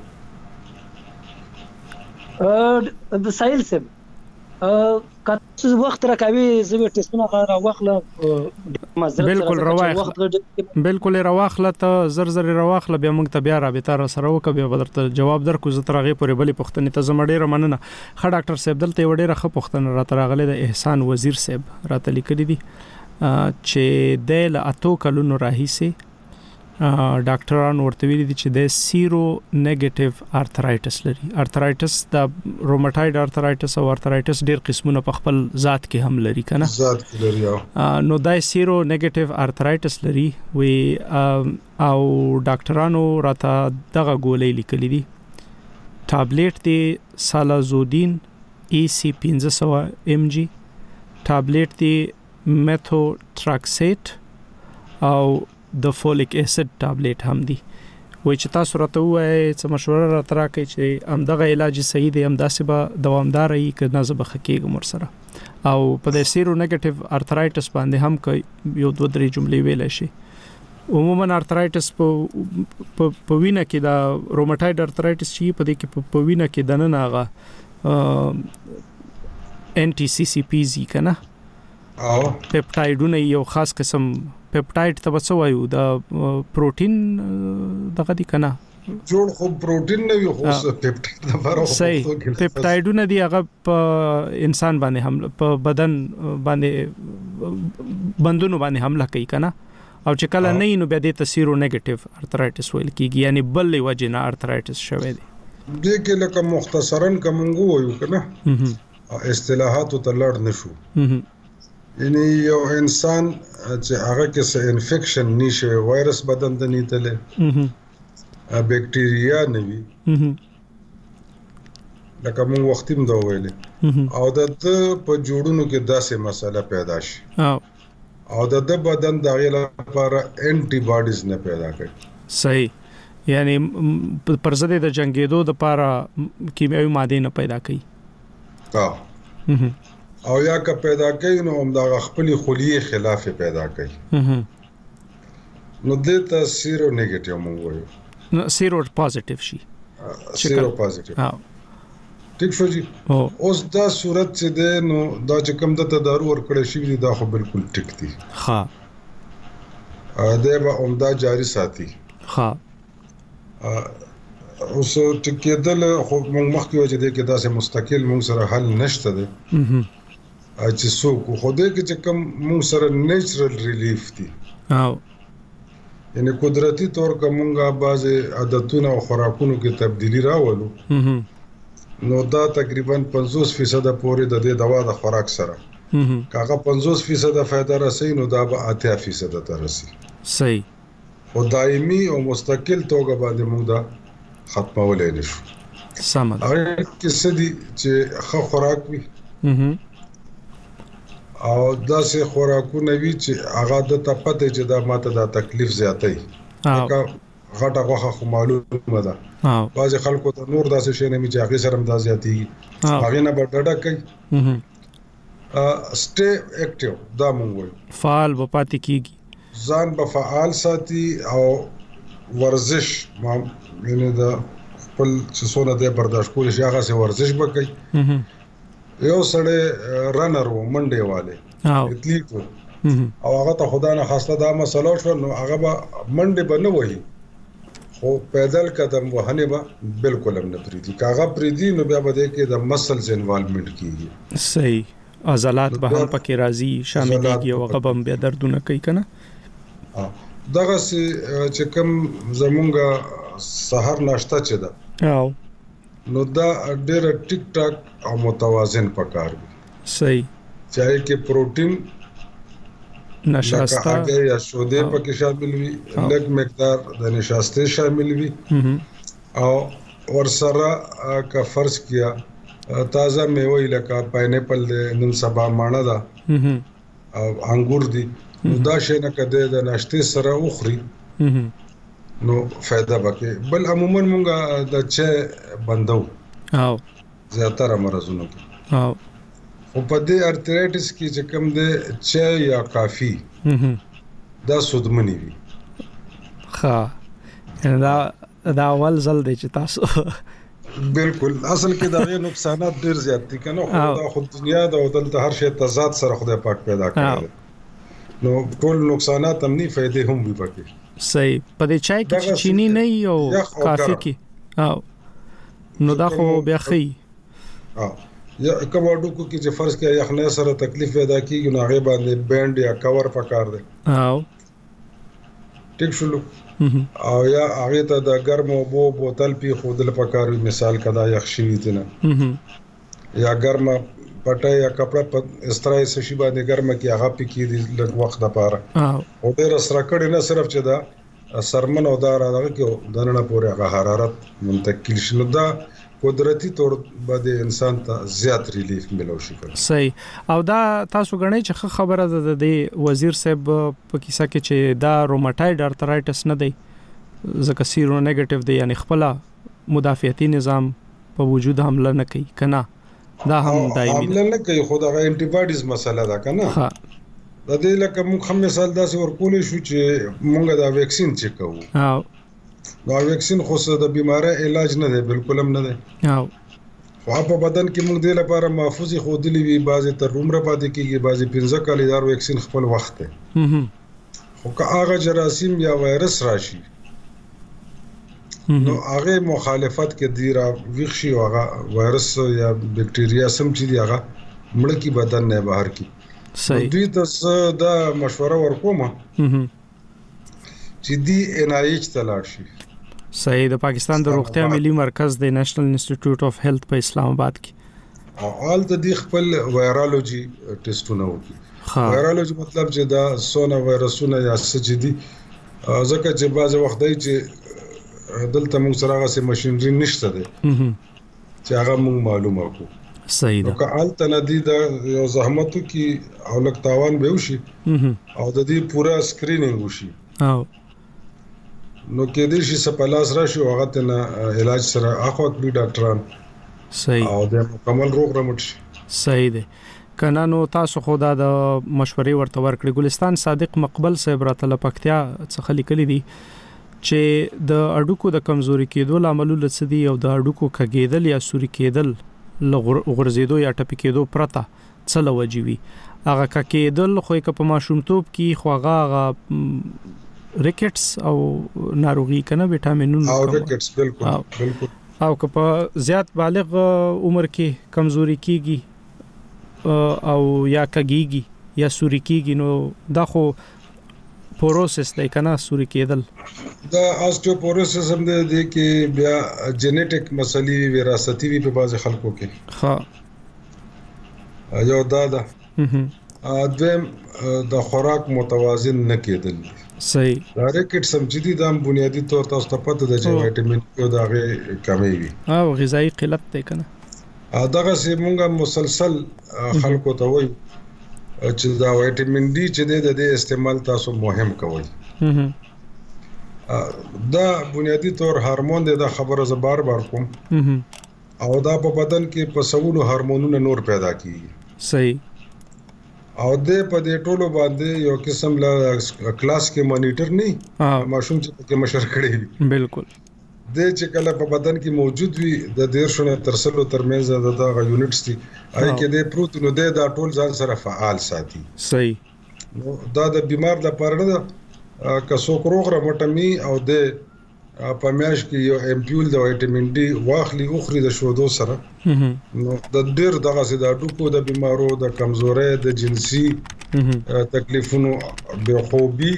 ا د سایل صاحب ا کله وخت راکوي زوی ټیسټونه غواړم واخله بالکل رواخله بالکل رواخله ته زر زر رواخله بیا موږ ته بیا رابطه را سره وکړو بیا بدرته جواب درکو زه ترغه پورې بلې پښتنې ته زما ډیره مننه. ښه ډاکټر صاحب دلته وړه رخه پښتنه را ترغله د احسان وزیر صاحب راته لیکلي دي چې د اتو کلونو راهیسه ډاکټران ورته ویلي دي چې د سیرو نیگیټیو ارترایټس لري. ارترایټس د روماتوید ارترایټس او ارترایټس ډېر قسمونه په خپل ذات کې هم لري کنه ذات کې لري نو د سیرو نیگیټیو ارترایټس لري وی او ډاکټرانو راته دغه ګولې لیکلي دي ټابلیټ دی سالازودین ای سی پنځه سوه ایم جی ټابلیټ دی میثوټراکسیټ او د فولیک اسید ټابلیټ هم دی. وای چې تاسو راته وای چې مشوره را تراکې چې هم دغه علاج صحیح دی هم داسې به دوامدار وي که نه زه به خکېږم ورسره او په د سیرو نیگیټیو ارترایټس باندې هم که یو دوه درې جملې ویلی شي. عموما ارترایټس په په وینه کې دا روماتوید ارترایټس چې په دې کې په وینه کې دننه هغه انټي سی سی پی زی کنه او پپټایډونه یو خاص قسم پپټایډ ته وڅوایو د پروتین دغه دی کنه جوړ خو پروتین نه وي خو پپټایډ د بارو صحیح پپټایډونه دی هغه په انسان باندې حمله په بدن باندې بندونو باندې حمله کوي کنه او چې کله نه نو بیا د سیرو نیگیټیو ارترایټس ویل کیږي یعنی بل وجه نه ارترایټس شوی دی دې کې لکه مختصراً کوم وایو کنه اصطلاحات ته لړ نشو یعنی یو انسان چې هغه کې څه انفیکشن نشه وایرس بدن ته نیتله بیکټیریا نوي لکه مون وختیم دا ویلې او د په جوړونو کې داسې مسله پیدا شي او د د بدن د غیر لپاره انټي باډیز نه پیدا کوي صحیح یعنی پر ضد د جنگیدو د لپاره کیمیاوي ماده نه پیدا کوي ها او یا که پیدا کوي نو هم د خپل خلیه خلاف پیدا کوي نو د تاثیر نیگیټیو مونږ وایو نو سیرو پوزټیو شي سیرو پوزټیو ټیک شو جی اوس دا صورت چې ده نو دا چې کوم د تدارو ور کړی شي دا خو بالکل ټیک دي ها ا دې به عمده جاری ساتي ها اوس ټکیدل خو موږ مخکې وجه دې کې داسې مستقل موږ سره حل نشته ده چې څوک خو دې کې چې کوم موږ سره نیچرل ریلیف دي او یعنی قدرتی طور کومه بعض عادتونه او خوراکونو کې تبدیلی راولو نو دا تقریبا پنځوس فیصد پورې د دې دوا د خوراک سره کاغه پنځوس فیصد فائدہ رسي نو دا به اته فیصد ته رسي صحیح او دایمي او مستقل توګه باندې موږ دا ختمولای نشو سم ده هغه کیسه دي چې خو خوراک وي او دا سه خوراکونه وی چې هغه د تپته چې دا ماته دا تکلیف زیاتای غټه غوخه خو معلومه ده ها باز خلکو ته نور داسې شي نه می چې هغه سره امداد زیاتیږي هغه نه بډډه کوي ا سټي اکټیو دا مونږ فعال و پاتې کیږي ځان به فعال ساتي او ورزش ما یعنی دا خپل چې څونه د برداشت کول شي هغه سه ورزش وکړي یو سړی رنر و منډه والے اتلیټ او هغه ته خدای نه خواسته دا مسله شو نو هغه به منډه بنه وایي خو پیدل قدم وهنه به بالکل هم نه پریدي کاغه پریدي نو بیا به د کې د مسلز انوالومنت کیږي صحیح عضلات به هم پکې راځي شامل کیږي او هغه هم بیا دردونه کوي کنه دغه چې کوم زمونږه سحر ناشته چي ده او نو دا ډېر ټیک ټاک او متوازن پکار وي صحیح چاہے کې پروتین نشاسته یا شوده پکې شامل وي لږ مقدار د نشاسته شامل وي او ورسره کا فرض کیا تازه میوه لکه پاینیپل د نن سبا مانه ده او انګور دي نو دا شي نه کده د ناشته سره اخري نو फायदा وکي بل عموما مونږه د چه بندو او زیاتره مرزونو کې او او په دې ارترایټس کې چې کوم د چای یا کافي دا سودمنی وي ها دا دا اول ځل دی چې تاسو بالکل اصل کې دا غي نقصانات ډیر زیات دي کنه خو دا خو دنیا دا او دلته هر شی تضاد سره خدای پاک پیدا کړی نو ټول نقصانات هم نه فائدې هم وي پکې صحیح په دې چای کې چینی نه او کافي کې او نو دا خو بیا خي ها یا کوم وډو کې چې فرض کې یخنه سره تکلیف پیدا کیږي نو هغه باندې بینډ یا کور پکار دی او ټیک شلو او یا هغه ته د ګرمو بو بوتل پی خودل پکار مثال کدا یخ شي دي نه یا ګرمه پټه یا کپڑا په استرای سشي باندې ګرمه کې هغه پی کې دي لږ وخت لپاره او ډېر سره کړي نه صرف چې دا سرمن او دار هغه کې دنه پورې هغه حرارت منتقل شنو دا قدرتی طور باندې انسان ته زیات ریلیف ملو شي کوي صحیح او دا تاسو غنئ چې خبره ده د وزیر صاحب په کیسه کې چې دا روماتایډ ارترایټس نه دی ځکه سیرو نیگیټیو دی یعنی خپل مدافعتي نظام په وجود حمله نه کوي کنه دا هم دایمي حمله نه کوي خو دا انټي باډیز مسله ده کنه ها د دې لکه موږ هم مثال داسې ورکول شو چې موږ دا ویکسین چې کوو ها دا ویکسین خو د بیماری علاج نه دی بالکل هم نه دی او خو په بدن کې موږ د لپاره محفوظ خو دلی وی بعضی تر عمر پاتې کیږي بعضی پنځه کال دار ویکسین خپل وخت دی خو که هغه جراثیم یا وایرس راشي نو هغه مخالفت کې دی را ویښشي هغه وایرس یا بکټیریا سم چې دی هغه مړ کی بدن نه بهر کی صحیح دوی ته دا مشوره ورکوم چې دی ان آی ایچ ته لاړ شي. صحیح. د پاکستان د روغتیا ملي مرکز د نېشنل انسټیټیوټ اف هیلث په اسلام آباد کې او آل د دې خپل وایرالوجي ټیسټونه وکړي. وایرالوجي مطلب چې دا سونا وایرسونه یا څه دي، ځکه چې بعض وخت دی چې دلته موږ سره هغه څه ماشينري نشته ده چې هغه موږ معلومه وکړو. صحیح ده. که آل ته ندی د یو زحمتو کې او لک تاوان به وشي او د دې پورا سکرینینګ وشي او نو کې دې شي سپلاس راشي او هغه ته علاج سره اخو کړی ډاکټران. صحیح. او د مکمل روغ رمټ شي. صحیح ده. کنا نو تاسو خو دا د مشورې ورته ورکړي. ګلستان صادق مقبل صاحب راته لپکتیا څخه لیکلي دي چې د اډوکو د کمزوري کېدو لاملونه څه دي او د اډوکو کګېدل یا سوري کېدل لغورزیدو یا ټپي کېدو پرته څه لوجوي. هغه کېدل خو یک په ماشومتوب کې خو هغه ریکټس او ناروغي کنه وټامینونه او ریکټس بالکل بالکل او که په زیات بالغ عمر کې کمزوري کیږي او یا کګيږي یا سوري کیږي نو دا خو پوروسس دی کنه سوري کېدل. دا آستیوپوروسس هم دی کې بیا جنیټیک مسلې وراثتي وي په بعض خلکو کې. ها یو دا ده. ا دویم د خوراک متوازن نه کېدل. صحیح. دا ریکټ سم چې دي د بنیادی طور تاسو ته پته ده چې وټامین او دغه کمی وي او غذایی قلت دی کنه. ا دغه سه مونږه مسلسل خلکو ته وایو چې دا وټامین ډي چې د دې استعمال تاسو مهم کوئ. دا بنیادی طور هورمون دی، دا خبره ز بار بار کوم او دا په بدن کې په سونو هورمونونه نور پیدا کیږي. صحیح. او د په دې ټولو باندې یو قسم لا کلاس کې مانیټر نه ماشوم چې کې مشر کړي. بالکل. د چې کله په بدن کې موجود وي د ډیر شنه ترسلو ترمنځ د دغه یونټس دي اې کې د پروتینو د دا ټول ځان سره فعال ساتي. صحیح. نو دا د بیمار لپاره نه ده که څوک روغ رمټمي او د په میاش کې یو امپیول د وټامین ډي واخلي او خري د شودو سره نو د ډیر دغه سي د ډوکو د بیمارو د کمزوري د جنسي تکلیفونو به خوبي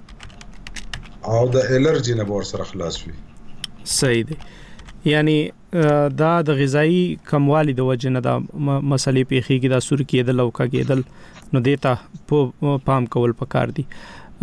او د الرجي نه ور سره خلاص وي. صحیح دی. یعنی دا د غذایی کموالي د وجه نه د مسلې پیخيږي د سور کېدل او کېدل نو دیتا په پام کول پکار دي.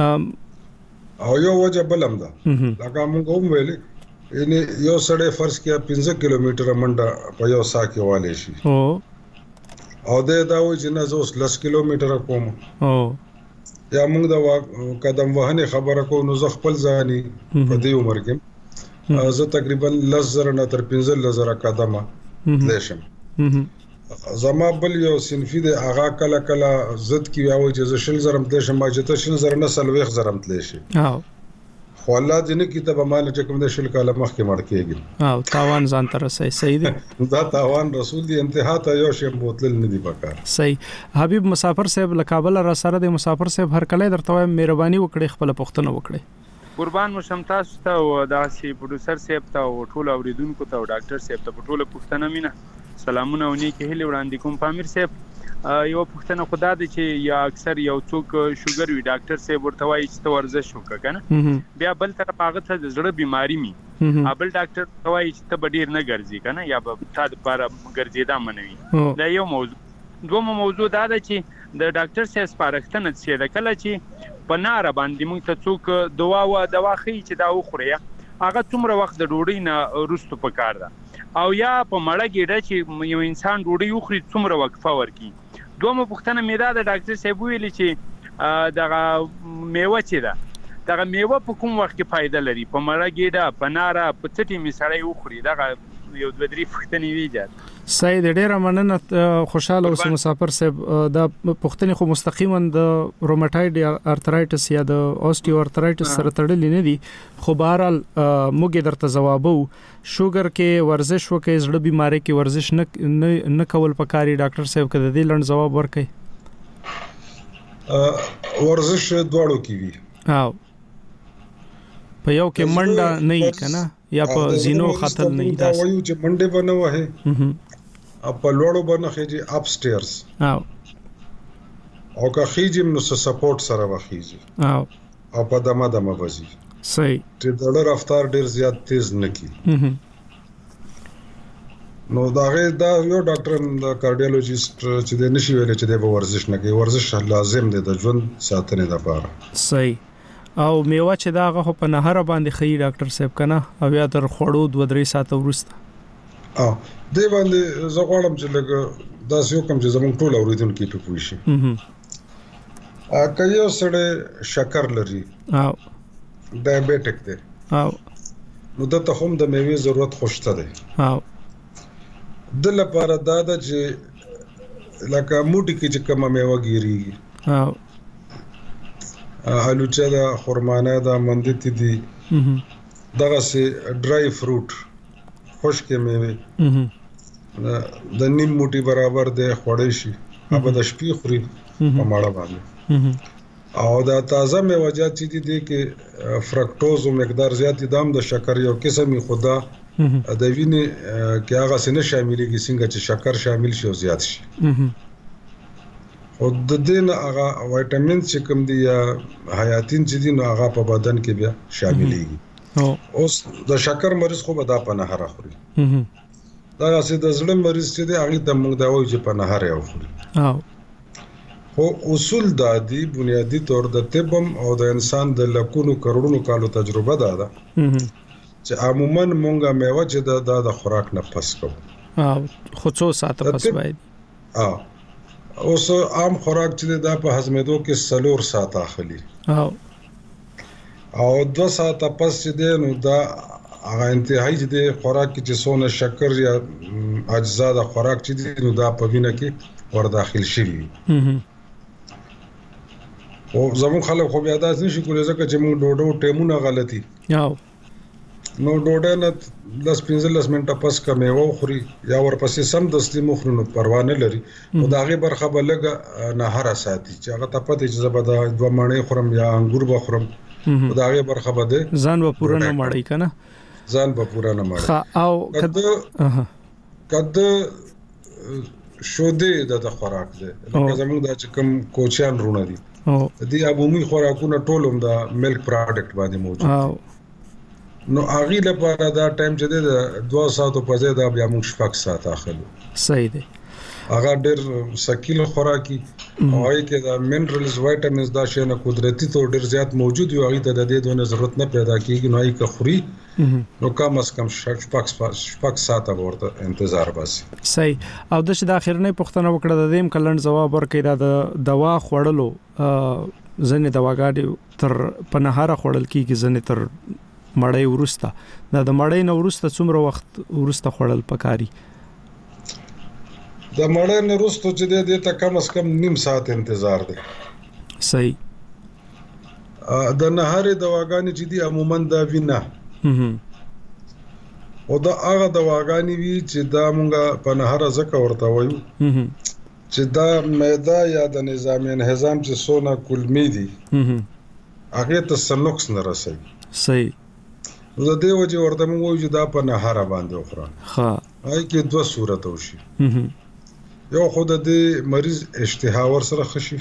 او یو وجه بلم ده لکه موږ هم ویلي یعنی یو سړی فرض کړه پنځه کیلومتره منډه په یو سا کې والي شي او او د دا و چې نه زوس لس کیلومتره کوم او یا موږ د قدم وهنه خبره کو نو زه خپل ځاني په دې عمر کې زه تقریبا لس زره نه تر پنځه زره قدمه لشم. زما بل یو صنفي د اغا کله کله زد کی یاوي چې زه شل زرم د شم ماجته شل زر نه سلويخ زرم تل شي. او خو الله دې نه کتاب مال چې کوم د شل کاله مخکې مړ کېږي او تاوان ځان تر سي. صحیح دي. دا تاوان رسول دي انتها ته یو شی بوتل نه دی پکار. صحیح. حبیب مسافر صاحب لکابل را سره د مسافر صاحب هر کله درته مهرباني وکړي خپل پښتنه وکړي. قربان مشم تاسو ته او داسې پروډوسر صاحب ته او ټول اوریدونکو ته او ډاکټر صاحب ته ټول پښتنه مینا سلامونه او نیکی هلي وړاندې کوم. پامیر صاحب یو پښتنه خدا دې چې یا اکثر یو څوک شوګر وي ډاکټر صاحب ورته وایي چې ورزش وکړه کنه بیا بل طرف هغه ته د زړه بيماري می ابل ډاکټر وایي چې ته ډیر نه ګرځي کنه یا به تا د لپاره ګرځیدا منوي. دا یو موضوع. دومره موضوع دا ده چې د ډاکټر صاحب سپارښتنه څه ده کله چې په ناره باندې موږ ته څوک دوا وا دوا خي چې دا وخوري هغه څومره وخت د ډوډۍ نه رستو پکار ده او یا په مړه ګډه چې یو انسان ډوډۍ وخوري څومره وقفه ورکي. دومره پښتنه میدا د ډاکټر صاحب ویلي چې دغه میوه چې ده دغه میوه په کوم وخت کې فائدہ لري په مړه ګډه په ناره په څټي میسړی وخوري دغه یو دوه درې پښتنې ویجات. سید ډیره مننه خوشاله اوس مسافر صاحب د پښتنې خو مستقیما د روماتایډ ارترایټس یا د اوستیو ارترایټس سره تړلې نه دي خو بهرال موږ درته جوابو شوګر کې ورزش وکړي زړه بيماري کې ورزش نه نه کول پکاري ډاکټر صاحب کده دې لړ جواب ورکړي. ورزش دواړو کې وي او په یو کې منډه نه یې کنه یا په زینو خطر نه یې داس وایو چې منډه بنه وه په لوړو باندې خېږي اپ سټیرز او او که خېږي نو سپورټ سره وخېږي او او په دمه دمه وځي صحیح چې د ډېر رفتار ډېر زیات تیز نه کی نو دا غي دا یو ډاکټر د کارډیولوژیست چې د نشي ویل چې د ورزش نه کوي ورزش لازم دی د ژوند ساتنې لپاره صحیح او میوه چې دا غو په نهر باندې خي ډاکټر صاحب کنه او یا تر خړو دوه درې ساعت ورسته اه دی باندې زه غواړم چې لګ دا یو کوم چې زموږ ټول اوریدونکو په پوه شي ا کایو سره شکر لري او ډایابټیک دی او نو د ته هم د میوې ضرورت خوشته دی او د لپاره دا د چې لکه موټی کې چې کومه میوه ګیریږي او الوچه دا خرمانه دا مندتی دي دغه سي ډرای فروټ خشک میوه د نیم موټی برابر د خوړې شي هغه د شپې خوري په ماړه باندې او دا تازه میوه چې دي کې فرکټوز او مقدار زیات دي د شکر یو قسمي خدا د وینې کې هغه سینه شاملېږي څنګه چې شکر شامل شي او زیات شي او د دې نه هغه وټامین چې کوم دي یا حیاتین چې دي نو هغه په بدن کې بیا شاملېږي اوس د شکر مریض خو به دا په نهر خوري دا چې د زړه مریض چې دی هغه د موږ دا وایي چې په نهر یې خوري او خو اصول دا دي بنیادی طور د طبم او د انسان د لکونو کروڑونو کالو تجربه ده ده چې عموما مونږه میوه چې د د خوراک نه پس کوو او خو څو ساعت پس باید اه اوس عام خوراک چې د په هضمېدو کې سلور ساعت اخلي او او دو ساعت پس چې دی نو دا هغه انتهایی چې د خوراک کې چې سونه شکر یا اجزا د خوراک چې دی نو دا په وینه کې ور داخل شي او زموږ خلک خو بیا داس نشي کولای ځکه چې موږ ډوډو ټیمونه غلطي یاو نو ډوډۍ نه لس پنځلس منټه پس کا میوه خوري یا ورپسې سم دستي مخرو نو پروا نه لري او دا غي برخه بلګه نه هر ساتي چې هغه ته پته چې زبدا دوه مڼې خورم یا انګور بخورم او دا غي برخه بده ځان و پوره نه مړی کنه ځان به پوره نه مړی او کده کده شوده د خوراک ده لکه زموږ د چکم کوچیان رونه دي او دي عمومي خوراکونه ټول هم د ملک پروډکټ باندې موجود دي نو هغه لپاره دا ټایم چې د دوه ساعتو په ځای دا بیا موږ شپږ ساعت اخلو صحیح دی هغه ډېر سکیل خوراکي او هغه کې دا منرالز وایټامینز دا شی نه قدرتي تور ډېر زیات موجود وي هغه ته د دې دونه ضرورت نه پیدا کیږي نو هغه کخوري نو کم از کم شپږ شپږ ساعت ورته انتظار باسي صحیح او د شي د اخرنۍ پوښتنه وکړه د دیم کلن جواب ورکړي دا د دوا خوړلو ځنې دواګاډي تر پنهاره خوړل کیږي ځنې تر مړی ورسته دا د مړی نه ورسته څومره وخت ورسته خوړل پکاري د مړی نه ورسته چې د ته کم از کم نیم ساعت انتظار دی صحیح د نهاري دواګانې چې دي عموما دا وینا او دا هغه دواګانې وی چې دا مونږه په نهار زکه ورته وایو چې دا معده یا د نظام انهضام چې سونه کلمی دي هغه ته سنوکس نه رسي صحیح نو د دې وجه ورته موږ وایو چې دا په نهار باندې وخوره ها هاي کې دوه صورت وشي یو خود د مریض اشتها ور سره خشي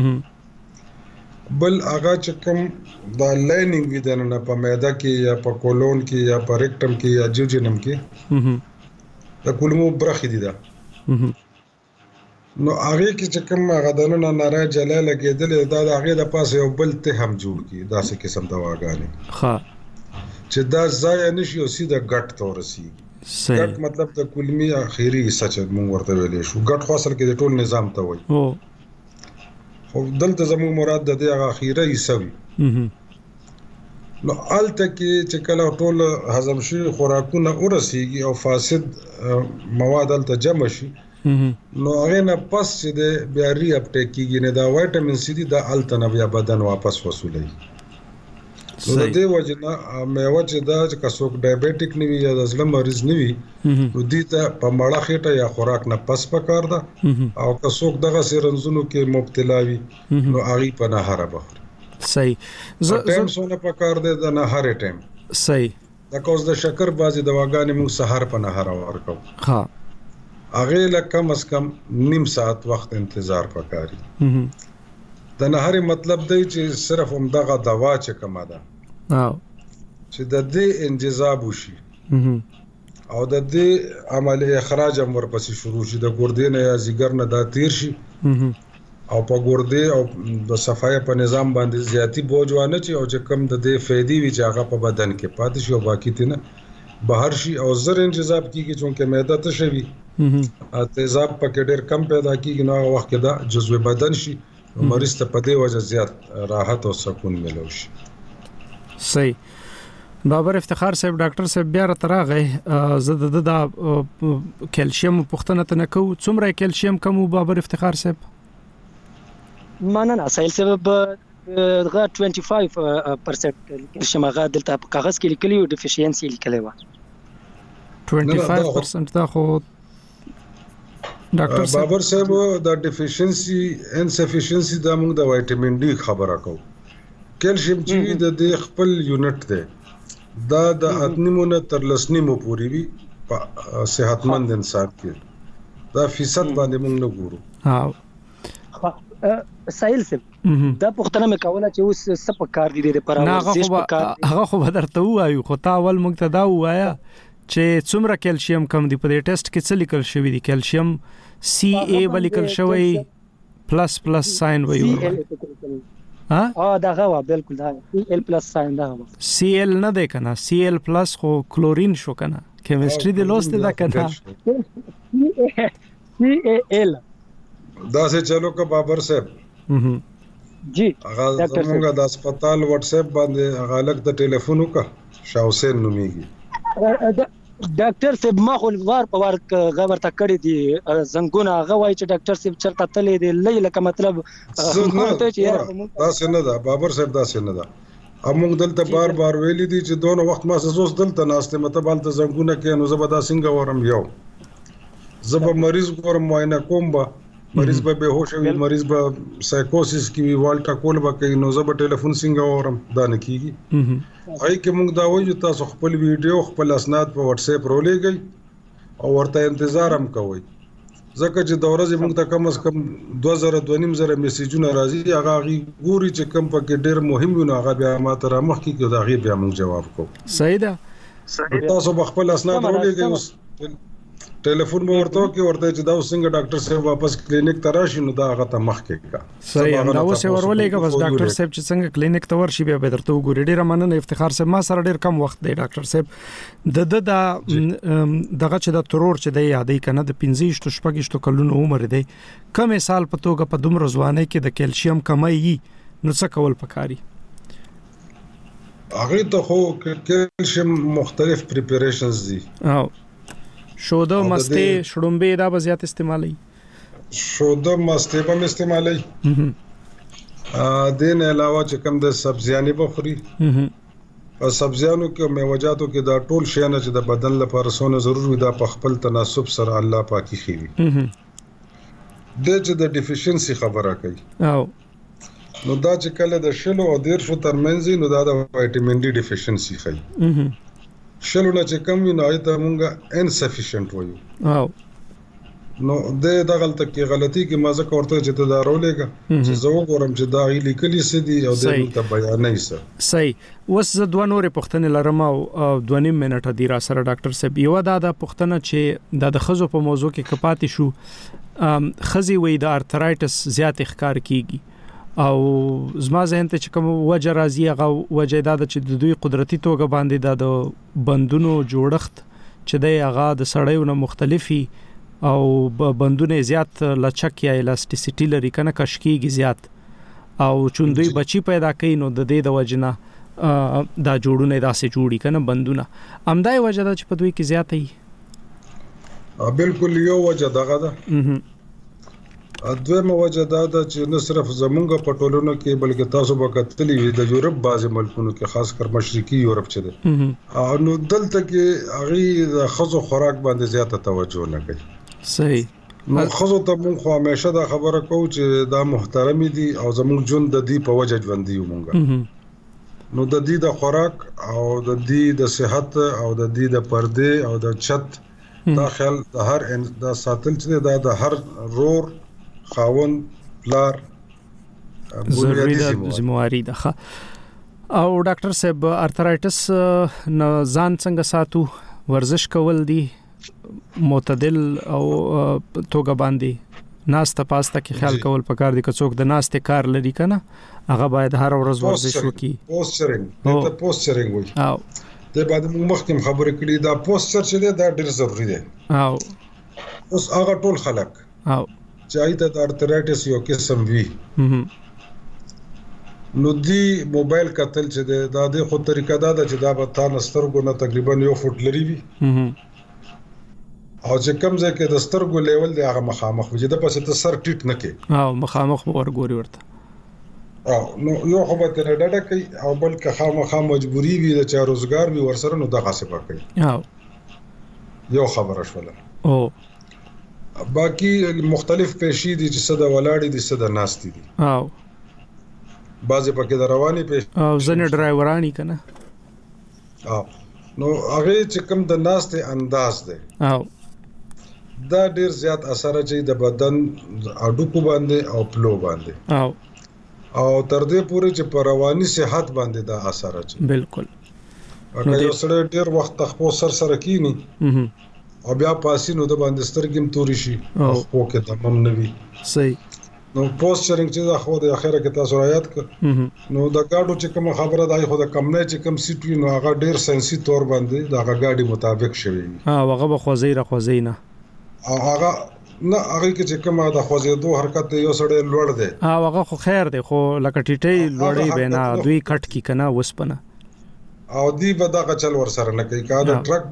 بل هغه چې کوم دا لاینینګ وي د نه په معده کې یا په کولون کې یا په ریکټم کې یا جوجینم کې د کولمو برخې دي دا نو هغه کې چې کوم هغه د نه ناره جلا لګیدل دا د هغه د پاسه یو بل ته هم جوړ کی دا څه قسم دواګانې ها چې دا ځای نشي او سیده ګټ تورسي ګټ مطلب د کلمي اخیری سچ مونږ ورته ویلې شو ګټ خو اصل کې د ټول نظام ته وایي او خو دلته زموږ مراد د دې اخیری حصوي نو الته کې چې کله ټول هضم شي خوراکونه ورسیږي او فاسد مواد الته جمع شي نو هغه نه پس چې د بیا ری اپټیک کیږي نه دا وایټامین سی دی د الته نه بیا بدن واپس وصولوي نو د دې وجنه میوه چې دا چې کڅوک ډایابټیک نیوي یا د زړه مریض نیوي نو دې ته په مړه خېټه یا خوراک نه پس پکار ده او کڅوک دغه سرنزونو کې مبتلا وي نو هغه په نهاره بخوري صحیح زه ټیم سونه پکار ده د نهاره ټیم صحیح د کوز د شکر بازي دواګانې موږ سحر په نهاره ورکو ها هغه لکه کم از کم نیم ساعت وخت انتظار پکاري د نهاره مطلب دی چې صرف هم دغه دوا چې کومه ده چې د دې انجذاب وشي او د دې عمل اخراج هم ورپسې شروع شي د ګردې نه یا ځیګر نه دا تیر شي او په ګردې او د صفای په نظام باندې زیاتی بوج وانه چې او چې کم د دې فائدې وی چې هغه په بدن کې پاتې شي او باقی تنه بهر شي او زر انجذاب کیږي چې معده ته شوي تیزاب پکې ډېر کم پیدا کیږي نو وخت کې دا جزو بدن شي مریض ته په دې وجه زیات راحت او سکون ملو شي. صحیح. بابر افتخار صاحب ډاکټر صاحب بیا راغی زه د د کیلشیم پوښتنه ته نه کوم څومره کیلشیم کم بابر افتخار صاحب؟ مانه نه سایل سبب غا پنځه پنځه پرسنټ کیلشیم هغه دلته په کاغذ کې لیکلی او ډیفیشنسي لیکلی و پنځه پنځه پرسنټ دا خو ډاکټر بابر صاحب دا ډیفیشنسي انسفیشنسي دا موږ د وایټامین ډي خبره کوو. کیلشیم چې د دې خپل یونټ دی دا د اتنیمونه تر لسنیمو پورې وي په صحتمند انسان کې دا فیصد باندې موږ نه ګورو. ها سایل سم دا پښتنه مې کوله چې اوس سپ کار دي د پر ورزش په کار هغه خو بدرته وایو خو تا اول موږ ته دا وایا چې څومره کیلشیم کم دی په دې ټیسټ کې څه لیکل شوی دی کیلشیم سی ای ولیکل شوی پلس پلس ساين وایو ها اه دا غوا بالکل دا سی ال پلس ساين دا سی ال نه دی کنه سی ال پلس خو کلورین شو کنه کیمستري دی لوست دا کنه سی ال دا سه چلو کا بابر صاحب جی هغه زموږه د هسپتال واتس اپ باندې هغه لک د ټلیفون وکا شاه حسین نوميږي ډاکټر صاحب ما خو وار په وار غبر تا کړی دي زنګونه هغه وای چې ډاکټر صاحب چرته تلې دي لې لکه مطلب ته چې دا څنګه دا بابر صاحب دا څنګه دا امون دلته بار بار ویلي دي چې دونه وخت ما زوس دلته ناشته متبال ته زنګونه کې نو زبدا څنګه ورم یو زب مریض ګورم معاینه کوم با مریض به بهوش وي مریض به سایکوسس کی وی والټا کول به کوي نو زب ټلیفون څنګه اورم دا نه کیږي هاي کې موږ دا وایو تاسو خپل ویډیو خپل اسناد په واتس اپ رولېږئ او ورته انتظار هم کوئ ځکه چې د ورځې موږ ته کم از کم دوه زره دوه نیم زره میسیجونه راځي هغه غي ګوري چې کم پکې ډېر مهم وي نو هغه بیا ماته را مخ کې کې دا غي بیا موږ جواب کوو. صحیح ده. تاسو خپل اسناد رولېږئ اوس ټلیفون مو ورته کې ورته چې دا څنګه ډاکټر صاحب واپس کلینیک ته راشي نو دا هغه ته مخ کې کا صحیح دا اوس ورولېګه بس ډاکټر صاحب چې څنګه کلینیک ته ورشي بیا به درته وګوري. ډېر مننه افتخار صاحب ما سره ډېر کم وخت دی ډاکټر صاحب د د دغه چې د ترور چې دی یادې کنه د پنځه شپږ شپږ کلونو عمر دی کم سال په توګه په دومره ځوانۍ کې د کیلشیم کمای نو څه کول پکاري؟ هغه ته خو کیلشیم مختلف پریپریشنز دي او شوده مسته شړومبې دا به زیات استعمالي شوده مسته به استعمالي ا دین علاوه چې کوم د سبزیانې بخوري او سبزیانو کې میوهجاتو کې دا ټول شی نه چې د بدن لپاره سونه ضروري دا په خپل تناسب سره الله پاکي خيري د چې د ډیفیشنسي خبره کوي او نو دا چې کله د شلو او ډیر شو ترمنځ نو دا د وایټامین ډي ډیفیشنسي کوي شلو نه چې کم وي نو ایت مونږه انسفیشنٹ وایو او نو د دغلطه کې غلطي کې مازه کوړته چې ته دا رولېګا چې زه وګورم چې دا غیلي کلی سدي او د ته بیان نه سر صحیح. وس زه دوه نورې پښتنې لرم او دوه نیم منټه دی را سره ډاکټر صاحب یو دا د پښتنه چې د خزو په موضوع کې کپاتې شو خزي وې د ارترایټس زیات ښکار کیږي او زما ذهن ته چې کوم وجه راځي هغه وجه دا چې د دوی قدرتي توګه باندې د بندونو جوړښت چې د هغه د سړیو نه مختلفي او بندونه زیات لچک یا الاسټیسيټي لري کنه کشکیږي زیات او چوندوي بچي پیدا کوي نو د دې د وجنه دا جوړونه داسې جوړي کنه بندونه امدای وجه دا چې په دوی کې زیات ای بالکل یو وجه دغه ده دویمه وجه دا ده چې نه صرف زمونږ په ټولنو کې بلکې تاسو به کتلی وي د یورپ بعض ملکونو کې خاص کر مشرقي یورپ چې ده نو دلته کې هغه د خزو خوراک باندې زیاته توجه نه کوي. صحیح. نو خزو ته مونږ خو همیشه دا خبره کوو چې دا محترمي دي او زمونږ ژوند د دې په وجه ژوند دی مونږ نو د دې د خوراک او د دې د صحت او د دې د پردې او د چت دا خیال د هر د ساتل چې دا د هر رور خاون پلار ضروري ده زمواري ده. او ډاکټر صاحب ارترایټس نه ځان څنګه ساتو؟ ورزش کول دي معتدل او توګه باندې ناسته پاسته کې خیال کول پکار دي که څوک د ناسته کار لري کنه هغه باید هر ورځ ورزش وکړي. پوسچرینګ دا پوسچرینګ وایي. او د بعد موږ مخکې خبرې کړې دا پوسچر چې دی دا ډېر ضروری دی. او اوس هغه ټول خلک او چې ایت د ارترایټس یو قسم وی نو دی موبایل کتل چې دی دا د خو طریقه دا ده چې دا به تا نسترګو نه تقریبا یو فوټ لري وي او چې کوم ځای کې د سترګو لیول دی هغه مخامخ وي چې د پسې ته سر ټیټ نه کې او مخامخ ورګوري ورته او نو یو خو به تر ډډه کوي او بل که خامخا مجبوری وي د چا روزګار وي ورسره نو دغه څه کوي. او یو خبره شوله. او باقی مختلف پیشي دي چې صدا ولاړې دي صدا ناشتي دي. او بعضې پکې د رواني پیش او ځنې ډرایورانی کنه او نو هغه چې کوم د ناشته انداز دی او دا ډیر زیات اثر کوي د بدن اډوکو باندې او پلو باندې او او تر دې پورې چې په رواني صحت باندې دا اثر کوي. بالکل. اګه یو سره ډیر وخت خپل سر سره کینی او بیا پاسي نو د باندې سترګم توري شي او خو کې تمام نوي. صحیح. نو پوسچرینګ چې دا خو د اخره کې تاسو رايات ک نو دا گاډو چې کوم خبره ده خو د کم نه چې کوم سیټ وي نو هغه ډیر سنسي تور باندې دا گاډي مطابق شوی. ها هغه به خوځي را خوځي نه هغه نه هغه کې چې کومه د خوځېدو حرکت یو سړی لوړ دی ها هغه خو خیر دی خو لکه ټیټي لوړی بنا دوی کټ کی کنه وسپنه او دی به دا چل ور سره نه کوي کا د ټرک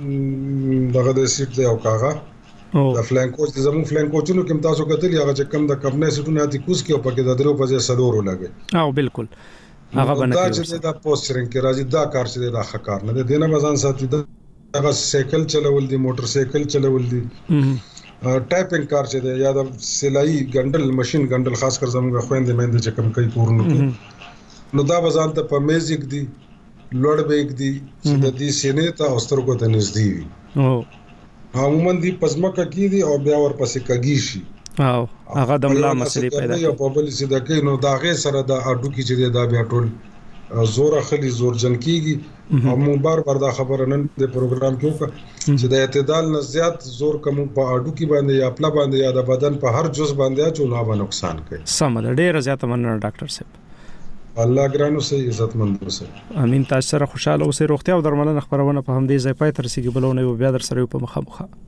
دغه د سیټ دی او کاغه د فلانکوچ د زمون فلانکوچونو کوم تاسو کتلی هغه چې کوم د کمنه سیټونه دي کوس کې او پکې د درو په ځای سلورو لګي. او بالکل هغه باندې دا چې دا پوسچرینګ کې راځي دا کار چې دا خکار نه دی نه بزان ساتي دا سایکل چلول دي موټر سایکل چلول دي ټایپینګ کار چې دی یا د سلای ګندل ماشين ګندل خاص کر زموږ خويندې مېند چې کوم کوي کورونو نو دا بزان ته په میوزیک دی لوړ بیگ دی چې د دې سینې ته اوسترګو ته نږدې وي. او عموما دی پزماکه کې دی او بیا ورپسې کګی شي او هغه د ملا مسلې پیدا کوي. یو په بل څه د کې نو دا غي سره د اډو کې چې دا بیا ټول زور اخلي زور جن کیږي او مو بار بار دا خبره نن د پروګرام کې وکړه چې د اعتدال نه زیات زور کوم په اډو کې باندې یا خپل باندې یا د بدن په هر جز باندې چې نو به نقصان کوي. سم ده ډیر زیات مننه ډاکټر صاحب. الله ګرانو سي عزت مند اوسه. امين. تاسو سره خوشاله اوسئ. روغتیا او درملنه خبرونه په همدې ځای پای تر رسیدي بلونه بیا در سره په مخه مخه